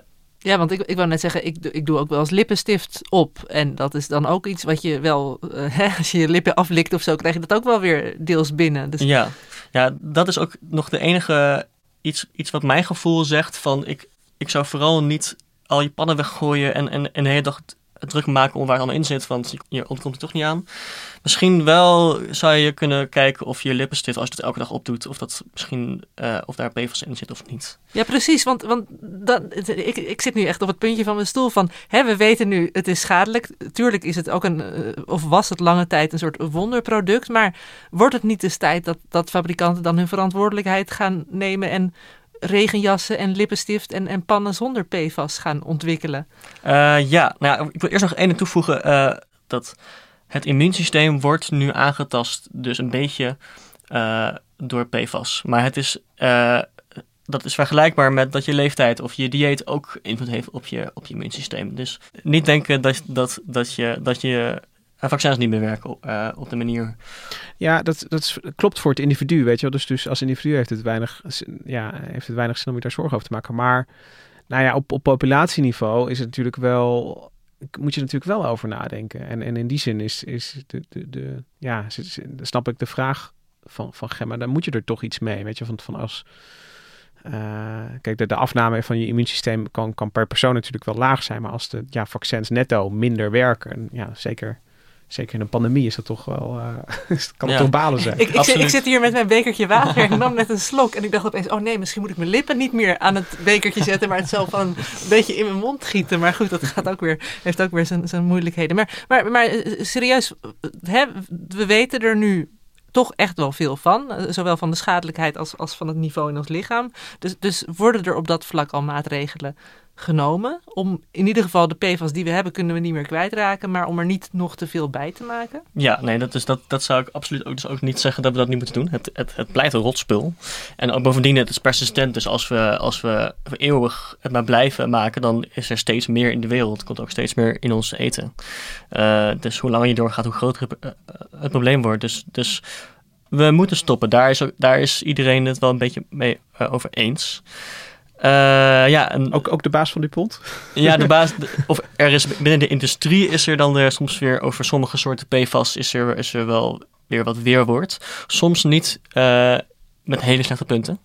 Ja, want ik, ik wou net zeggen, ik, ik doe ook wel eens lippenstift op. En dat is dan ook iets wat je wel, uh, hè, als je je lippen aflikt of zo, krijg je dat ook wel weer deels binnen. Dus... Ja. ja, dat is ook nog de enige iets, iets wat mijn gevoel zegt van ik, ik zou vooral niet al je pannen weggooien en, en, en de hele dag druk maken om waar het allemaal in zit, want je, je ontkomt er toch niet aan. Misschien wel zou je kunnen kijken of je lippenstift, als je het elke dag opdoet, of dat misschien uh, of daar P F A S in zit of niet. Ja, precies, want, want dat, ik, ik zit nu echt op het puntje van mijn stoel van, hè, we weten nu, het is schadelijk. Tuurlijk is het ook een, uh, of was het lange tijd een soort wonderproduct, maar wordt het niet eens tijd dat, dat fabrikanten dan hun verantwoordelijkheid gaan nemen en regenjassen en lippenstift en, en pannen zonder P F A S gaan ontwikkelen? Uh, ja, nou ja, ik wil eerst nog één toevoegen. Uh, dat het immuunsysteem wordt nu aangetast dus een beetje uh, door P F A S. Maar het is, uh, dat is vergelijkbaar met dat je leeftijd of je dieet ook invloed heeft op je, op je immuunsysteem. Dus niet denken dat, dat, dat je... Dat je vaccins niet meer werken op, uh, op de manier. Ja, dat, dat is, klopt voor het individu, weet je wel. Dus, dus als individu heeft het weinig, ja, heeft het weinig zin om je daar zorgen over te maken. Maar nou ja, op, op populatieniveau is het natuurlijk wel, moet je er natuurlijk wel over nadenken. En, en in die zin is, is de, de, de ja, snap ik de vraag van, van Gemma, dan moet je er toch iets mee, weet je, van, van als... Uh, kijk, de, de afname van je immuunsysteem kan, kan per persoon natuurlijk wel laag zijn, maar als de ja, vaccins netto minder werken, ja, zeker... Zeker in een pandemie is dat toch wel, uh, kan het ja. toch balen zijn. Ik, ik, zit, ik zit hier met mijn bekertje water en ik nam net een slok. En ik dacht opeens, oh nee, misschien moet ik mijn lippen niet meer aan het bekertje zetten, maar het zelf van een beetje in mijn mond gieten. Maar goed, dat gaat ook weer, heeft ook weer zijn, zijn moeilijkheden. Maar, maar, maar serieus, hè, we weten er nu toch echt wel veel van. Zowel van de schadelijkheid als, als van het niveau in ons lichaam. Dus, dus worden er op dat vlak al maatregelen genomen om in ieder geval de P F A S die we hebben kunnen we niet meer kwijtraken, maar om er niet nog te veel bij te maken? Ja, nee, dat, is, dat, dat zou ik absoluut ook, dus ook niet zeggen dat we dat niet moeten doen. Het, het, het blijft een rotspul. En ook bovendien, het is persistent, dus als we, als we voor eeuwig het maar blijven maken, dan is er steeds meer in de wereld. Komt ook steeds meer in ons eten. Uh, dus hoe langer je doorgaat, hoe groter het, uh, het probleem wordt. Dus, dus we moeten stoppen. Daar is, ook, daar is iedereen het wel een beetje mee uh, over eens. Uh, ja, en, ook, ook de baas van DuPont? Ja, de baas. De, of er is binnen de industrie is er dan er soms weer over sommige soorten P F A S is er, is er wel weer wat weerwoord. Soms niet uh, met hele slechte punten.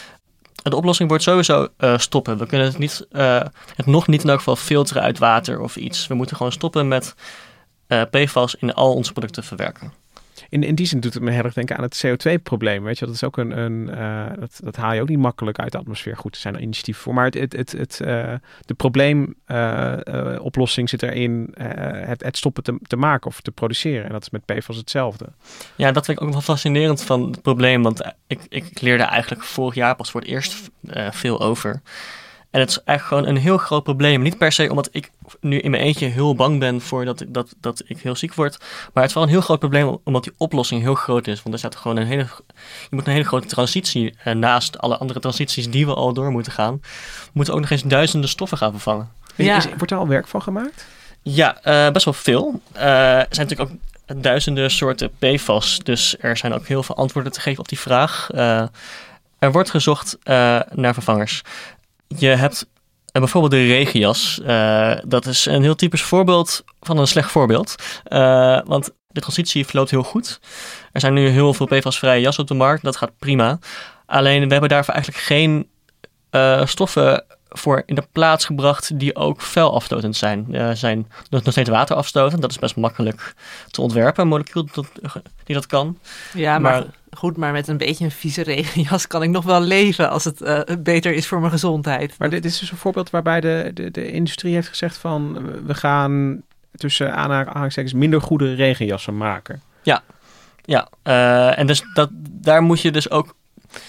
De oplossing wordt sowieso uh, stoppen. We kunnen het, niet, uh, het nog niet in elk geval filteren uit water of iets. We moeten gewoon stoppen met uh, P F A S in al onze producten verwerken. In, in die zin doet het me heel erg denken aan het C O twee probleem. Weet je, dat is ook een, een uh, dat, dat haal je ook niet makkelijk uit de atmosfeer. Goed, er zijn er initiatieven voor. Maar het, het, het, het, uh, de probleemoplossing uh, uh, zit erin uh, het, het stoppen te, te maken of te produceren. En dat is met P F A S hetzelfde. Ja, dat vind ik ook wel fascinerend van het probleem. Want ik, ik leerde eigenlijk vorig jaar pas voor het eerst uh, veel over. En het is eigenlijk gewoon een heel groot probleem. Niet per se omdat ik nu in mijn eentje heel bang ben voor dat, dat, dat ik heel ziek word. Maar het is wel een heel groot probleem omdat die oplossing heel groot is. Want er staat gewoon een hele, je moet een hele grote transitie. Uh, naast alle andere transities die we al door moeten gaan, we moeten ook nog eens duizenden stoffen gaan vervangen. Ja. Is, wordt er al werk van gemaakt? Ja, uh, best wel veel. Uh, er zijn natuurlijk ook duizenden soorten P F A S. Dus er zijn ook heel veel antwoorden te geven op die vraag. Uh, er wordt gezocht uh, naar vervangers. Je hebt uh, bijvoorbeeld de regenjas. Uh, dat is een heel typisch voorbeeld van een slecht voorbeeld. Uh, want de transitie verloopt heel goed. Er zijn nu heel veel P F A S-vrije jassen op de markt. Dat gaat prima. Alleen we hebben daarvoor eigenlijk geen uh, stoffen voor in de plaats gebracht die ook vuilafstotend zijn. Uh, zijn nog steeds waterafstotend. Dat is best makkelijk te ontwerpen. Een molecuul dat, die dat kan. Ja, maar, maar goed, maar met een beetje een vieze regenjas kan ik nog wel leven als het uh, beter is voor mijn gezondheid. Maar dit is dus een voorbeeld waarbij de, de, de industrie heeft gezegd van we gaan tussen aanhalingstekens minder goede regenjassen maken. Ja, ja. Uh, en dus dat, daar moet je dus ook,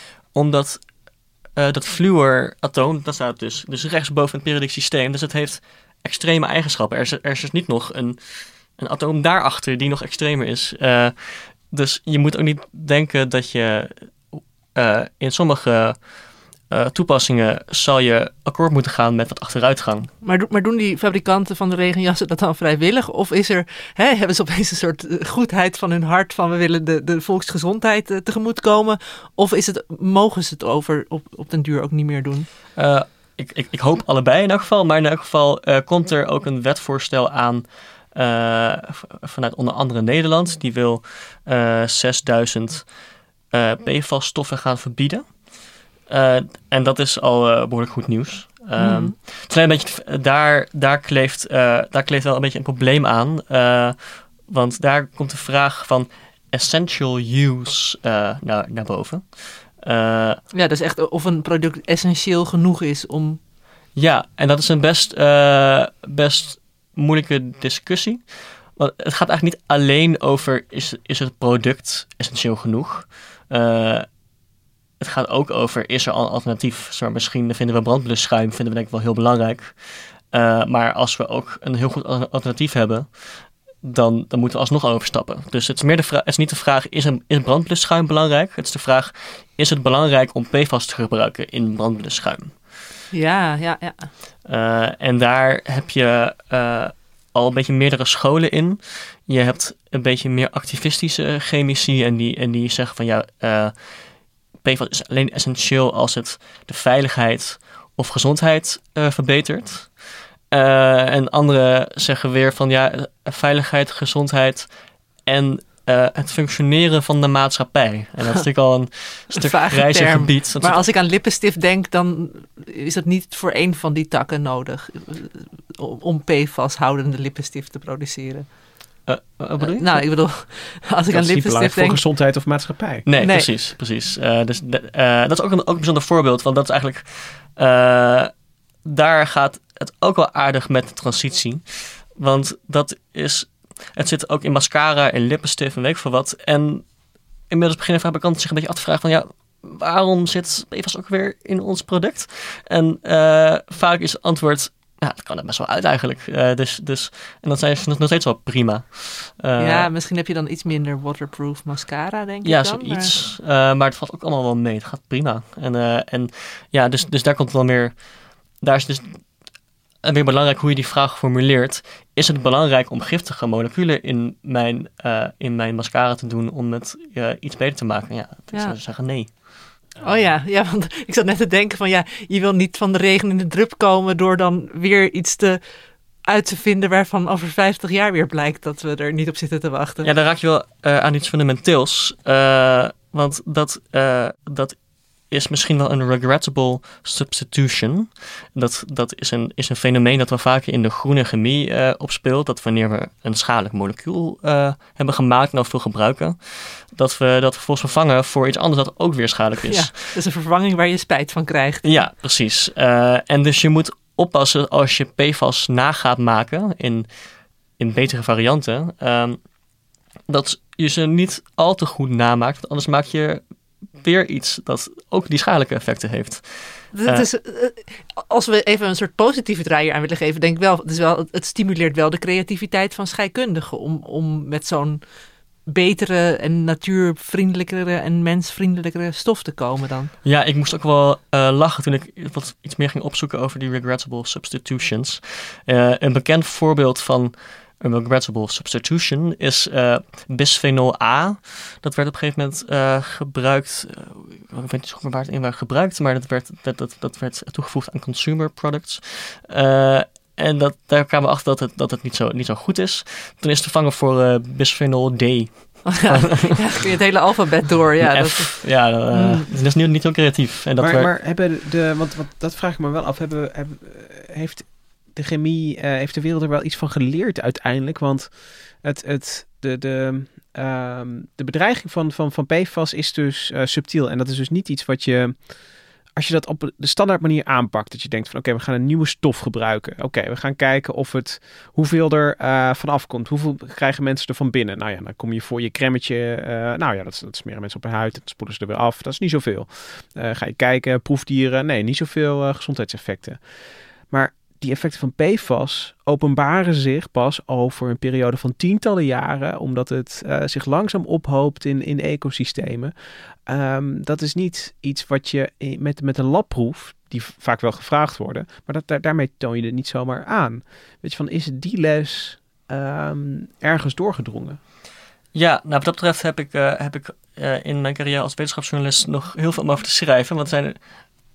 omdat uh, dat fluoratoom, dat staat dus, dus rechtsboven het periodiek systeem, dus het heeft extreme eigenschappen. Er is, er is dus niet nog een, een atoom daarachter die nog extremer is. Uh, Dus je moet ook niet denken dat je uh, in sommige uh, toepassingen zal je akkoord moeten gaan met wat achteruitgang. Maar, do- maar doen die fabrikanten van de regenjassen dat dan vrijwillig? Of is er, hè, hebben ze opeens een soort goedheid van hun hart van we willen de, de volksgezondheid uh, tegemoet komen? Of is het, mogen ze het over op, op den duur ook niet meer doen? Uh, ik, ik, ik hoop allebei in elk geval. Maar in elk geval uh, komt er ook een wetvoorstel aan uh, vanuit onder andere Nederland. Die wil uh, zesduizend uh, P F A S-stoffen gaan verbieden. Uh, en dat is al uh, behoorlijk goed nieuws. Um, mm. Het is een beetje, daar, daar, kleeft, uh, daar kleeft wel een beetje een probleem aan. Uh, want daar komt de vraag van essential use uh, naar, naar boven. Uh, ja, dus echt of een product essentieel genoeg is om... Ja, en dat is een best, uh, best moeilijke discussie. Want het gaat eigenlijk niet alleen over is, is het product essentieel genoeg. Uh, het gaat ook over is er al een alternatief. Zo, misschien vinden we brandblusschuim vinden we denk ik wel heel belangrijk. Uh, maar als we ook een heel goed alternatief hebben, dan, dan moeten we alsnog overstappen. Dus het is, meer de vraag, het is niet de vraag, is, een, is brandblusschuim belangrijk? Het is de vraag, is het belangrijk om P F A S te gebruiken in brandblusschuim? Ja, ja, ja. Uh, en daar heb je uh, al een beetje meerdere scholen in. Je hebt een beetje meer activistische chemici en die, en die zeggen van ja, uh, P F A S is alleen essentieel als het de veiligheid of gezondheid uh, verbetert. Uh, en anderen zeggen weer van ja, veiligheid, gezondheid en uh, het functioneren van de maatschappij. En dat is natuurlijk al een stuk grijzer gebied. Maar als ik aan lippenstift denk, dan is dat niet voor één van die takken nodig om P F A S-houdende lippenstift te produceren. Uh, wat bedoel je? Uh, nou, ik bedoel, als ik dat aan lippenstift denk... voor gezondheid of maatschappij. Nee, nee. precies. precies. Uh, dus, uh, dat is ook een, ook een bijzonder voorbeeld, want dat is eigenlijk... Uh, daar gaat het ook wel aardig met de transitie. Want dat is... Het zit ook in mascara en lippenstift en weet ik veel wat. En inmiddels beginnen fabrikanten zich een beetje af te vragen van... ja, waarom zit P F A S ook weer in ons product? En uh, vaak is het antwoord... ja, dat kan er best wel uit eigenlijk. Uh, dus, dus, en dat zijn ze nog steeds wel prima. Uh, ja, misschien heb je dan iets minder waterproof mascara, denk ik ja, dan. Ja, zoiets. Maar... Uh, maar het valt ook allemaal wel mee. Het gaat prima. En, uh, en ja, dus, dus daar komt wel meer... Daar is dus weer belangrijk hoe je die vraag formuleert. Is het belangrijk om giftige moleculen in mijn, uh, in mijn mascara te doen om het uh, iets beter te maken? Ja, ik zou zeggen nee. Oh ja, ja, want ik zat net te denken van ja, je wil niet van de regen in de drup komen door dan weer iets te uit te vinden waarvan over vijftig jaar weer blijkt dat we er niet op zitten te wachten. Ja, dan raak je wel uh, aan iets fundamenteels. Uh, want dat, uh, dat is misschien wel een regrettable substitution. Dat, dat is, een, is een fenomeen dat wel vaker in de groene chemie uh, opspeelt. Dat wanneer we een schadelijk molecuul uh, hebben gemaakt en al veel gebruiken, dat we dat vervolgens vervangen voor iets anders dat ook weer schadelijk is. Ja, dat is een vervanging waar je spijt van krijgt. Ja, precies. Uh, en dus je moet oppassen als je P F A S na gaat maken in, in betere varianten, um, dat je ze niet al te goed namaakt. Want anders maak je weer iets dat ook die schadelijke effecten heeft. Dus, uh, als we even een soort positieve draai aan willen geven, denk ik wel, het, is wel, het stimuleert wel de creativiteit van scheikundigen om, om met zo'n betere en natuurvriendelijkere en mensvriendelijkere stof te komen dan. Ja, ik moest ook wel uh, lachen toen ik wat iets meer ging opzoeken over die regrettable substitutions. Uh, een bekend voorbeeld van een regrettable substitution is uh, bisphenol A. Dat werd op een gegeven moment uh, gebruikt. Uh, ik weet niet waar het in werd gebruikt, maar dat werd, dat, dat, dat werd toegevoegd aan consumer products. Uh, en dat, daar kwamen we achter dat het, dat het niet, zo, niet zo goed is. Toen is het vervangen voor uh, bisphenol D. Oh ja, ja, kun je het hele alfabet door. Ja, F, dat is, ja uh, mm. dat is niet, niet zo creatief. En dat maar, werd... maar hebben de, want, want dat vraag ik me wel af. Hebben, hebben, heeft de chemie, uh, heeft de wereld er wel iets van geleerd uiteindelijk? Want het, het, de, de, uh, de bedreiging van, van, van P F A S is dus uh, subtiel. En dat is dus niet iets wat je, als je dat op de standaard manier aanpakt, dat je denkt van oké, okay, we gaan een nieuwe stof gebruiken. Oké, okay, we gaan kijken of het, hoeveel er uh, vanaf komt. Hoeveel krijgen mensen er van binnen? Nou ja, dan kom je voor je cremmetje. Uh, nou ja, dat, dat smeren mensen op hun huid. Dat spoelen ze er weer af. Dat is niet zoveel. Uh, ga je kijken, proefdieren. Nee, niet zoveel uh, gezondheidseffecten. Maar die effecten van P F A S openbaren zich pas over een periode van tientallen jaren, omdat het uh, zich langzaam ophoopt in, in ecosystemen. Um, dat is niet iets wat je met, met een labproef, die vaak wel gevraagd worden, maar dat, daar, daarmee toon je het niet zomaar aan. Weet je, van is die les um, ergens doorgedrongen? Ja, nou wat dat betreft heb ik, uh, heb ik uh, in mijn carrière als wetenschapsjournalist nog heel veel om over te schrijven, want er zijn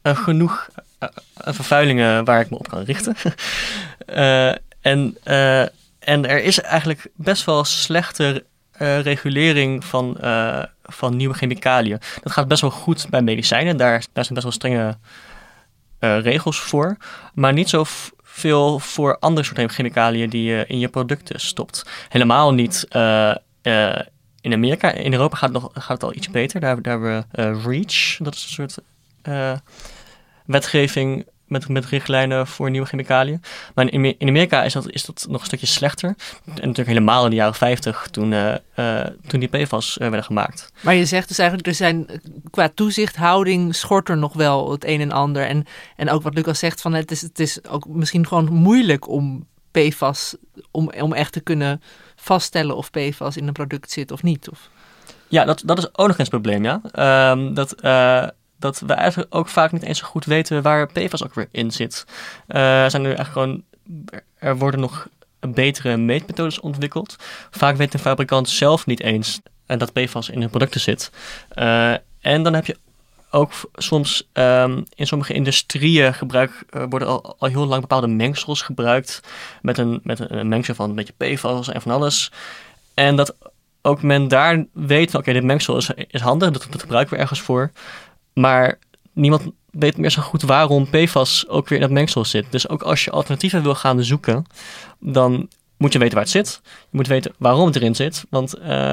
uh, genoeg uh, vervuilingen waar ik me op kan richten. uh, en, uh, en er is eigenlijk best wel slechte uh, regulering van, uh, van nieuwe chemicaliën. Dat gaat best wel goed bij medicijnen. Daar, daar zijn best wel strenge uh, regels voor. Maar niet zo f- veel voor andere soorten chemicaliën die je in je producten stopt. Helemaal niet uh, uh, in Amerika. In Europa gaat het, nog, gaat het al iets beter. Daar, daar hebben we uh, REACH. Dat is een soort uh, wetgeving met, met richtlijnen voor nieuwe chemicaliën. Maar in, in Amerika is dat, is dat nog een stukje slechter. En natuurlijk helemaal in de jaren vijftig toen, uh, uh, toen die P F A S uh, werden gemaakt. Maar je zegt dus eigenlijk, er zijn qua toezichthouding schort er nog wel het een en ander. En, en ook wat Lucas zegt, van het is, het is ook misschien gewoon moeilijk om P F A S, om, om echt te kunnen vaststellen of P F A S in een product zit of niet. Of... Ja, dat, dat is ook nog eens het probleem, ja. Um, dat... Uh, dat we eigenlijk ook vaak niet eens zo goed weten waar P F A S ook weer in zit. Uh, zijn er, eigenlijk gewoon, er worden nog betere meetmethodes ontwikkeld. Vaak weet de fabrikant zelf niet eens dat P F A S in hun producten zit. Uh, en dan heb je ook soms um, in sommige industrieën gebruik, uh, worden al, al heel lang bepaalde mengsels gebruikt. Met een, met een, een mengsel van een beetje P F A S en van alles. En dat ook men daar weet, oké, okay, dit mengsel is, is handig, dat, dat gebruiken we ergens voor. Maar niemand weet meer zo goed waarom P F A S ook weer in dat mengsel zit. Dus ook als je alternatieven wil gaan zoeken, dan moet je weten waar het zit. Je moet weten waarom het erin zit. Want uh,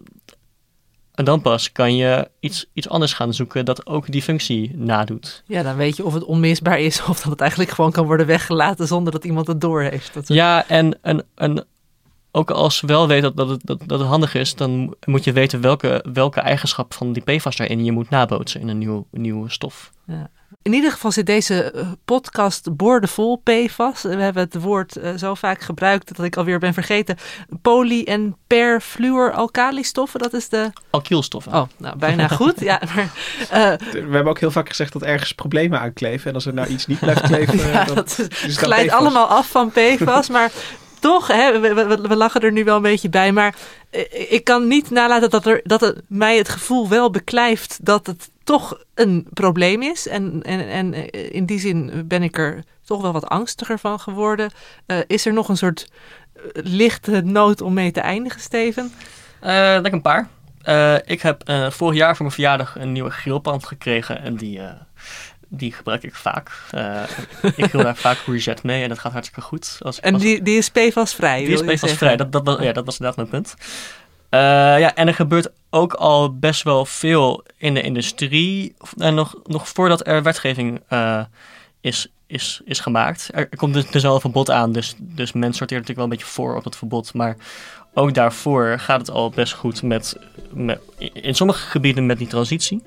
en dan pas kan je iets, iets anders gaan zoeken dat ook die functie nadoet. Ja, dan weet je of het onmisbaar is of dat het eigenlijk gewoon kan worden weggelaten zonder dat iemand het doorheeft. Dat ja, en, en, en ook als je wel weet dat, dat, het, dat, dat het handig is, dan moet je weten welke, welke eigenschap van die P F A S daarin je moet nabootsen in een nieuw, nieuwe stof. Ja. In ieder geval zit deze podcast boordevol P F A S. We hebben het woord uh, zo vaak gebruikt dat ik alweer ben vergeten. Poly- en perfluoralkalistoffen, dat is de... Alkylstoffen. Oh, nou bijna goed. Ja, maar, uh, We hebben ook heel vaak gezegd dat ergens problemen aankleven. En als er nou iets niet blijft kleven, ja, dan dat is het glijdt allemaal af van P F A S, maar... Toch, hè, we, we, we lachen er nu wel een beetje bij, maar ik kan niet nalaten dat, er, dat het mij het gevoel wel beklijft dat het toch een probleem is. En, en, en in die zin ben ik er toch wel wat angstiger van geworden. Uh, is er nog een soort lichte noot om mee te eindigen, Steven? Uh, denk een paar. Uh, ik heb uh, vorig jaar voor mijn verjaardag een nieuwe grillpan gekregen en die... Uh, Die gebruik ik vaak. Uh, ik grill daar vaak courgette mee en dat gaat hartstikke goed. Als, en als, die, die is P F A S-vrij? Die is P F A S-vrij, dat, dat, was, ja, dat was inderdaad mijn punt. Uh, ja, en er gebeurt ook al best wel veel in de industrie. En nog, nog voordat er wetgeving uh, is, is, is gemaakt. Er, er komt dus, dus al een verbod aan, dus, dus men sorteert natuurlijk wel een beetje voor op dat verbod. Maar ook daarvoor gaat het al best goed met, met in sommige gebieden met die transitie.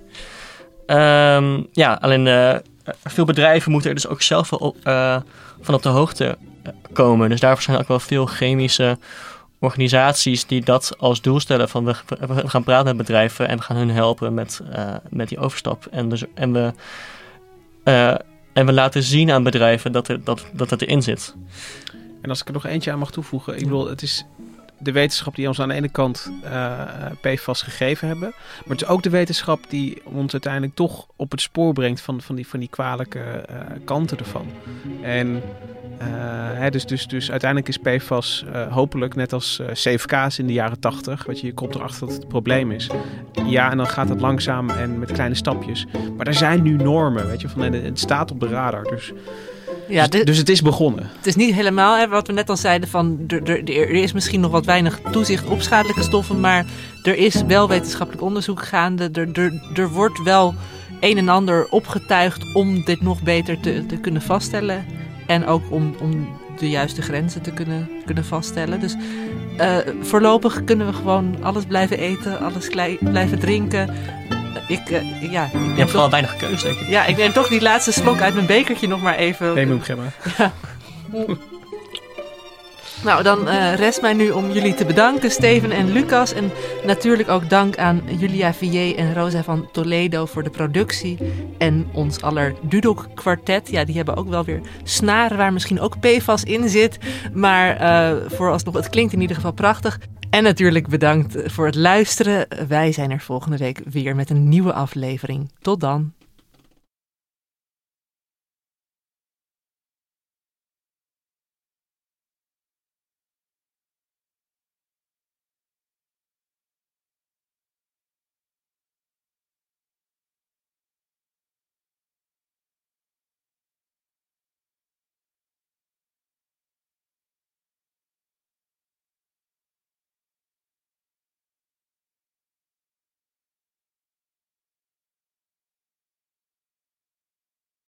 Um, ja, alleen uh, veel bedrijven moeten er dus ook zelf wel op, uh, van op de hoogte komen. Dus daarvoor zijn er ook wel veel chemische organisaties die dat als doel stellen. Van we, we gaan praten met bedrijven en we gaan hun helpen met, uh, met die overstap. En, dus, en, we, uh, en we laten zien aan bedrijven dat, er, dat, dat het erin zit. En als ik er nog eentje aan mag toevoegen. Ik bedoel, het is de wetenschap die ons aan de ene kant uh, P F A S gegeven hebben. Maar het is ook de wetenschap die ons uiteindelijk toch op het spoor brengt van, van, die, van die kwalijke uh, kanten ervan. En uh, hè, dus, dus, dus uiteindelijk is P F A S uh, hopelijk net als uh, C F K's in de jaren tachtig. Weet je, je komt erachter dat het een probleem is. Ja, en dan gaat het langzaam en met kleine stapjes. Maar er zijn nu normen, weet je, van, en het staat op de radar. Dus... Ja, dus, de, dus het is begonnen. Het is niet helemaal, hè, wat we net al zeiden, van er, er, er is misschien nog wat weinig toezicht op schadelijke stoffen, maar er is wel wetenschappelijk onderzoek gaande. Er, er, er wordt wel een en ander opgetuigd om dit nog beter te, te kunnen vaststellen. En ook om, om de juiste grenzen te kunnen, kunnen vaststellen. Dus uh, voorlopig kunnen we gewoon alles blijven eten, alles klei, blijven drinken. Ik, uh, ja, ik Je hebt vooral weinig keus, denk ik. Ja, ik neem toch die laatste slok uit mijn bekertje nog maar even. Neem hem, Gemma. Ja. Nou, dan uh, rest mij nu om jullie te bedanken, Steven en Lucas. En natuurlijk ook dank aan Julia Villiers en Rosa van Toledo voor de productie. En ons aller Dudok kwartet. Ja, die hebben ook wel weer snaren waar misschien ook P F A S in zit. Maar uh, vooralsnog, het klinkt in ieder geval prachtig. En natuurlijk bedankt voor het luisteren. Wij zijn er volgende week weer met een nieuwe aflevering. Tot dan.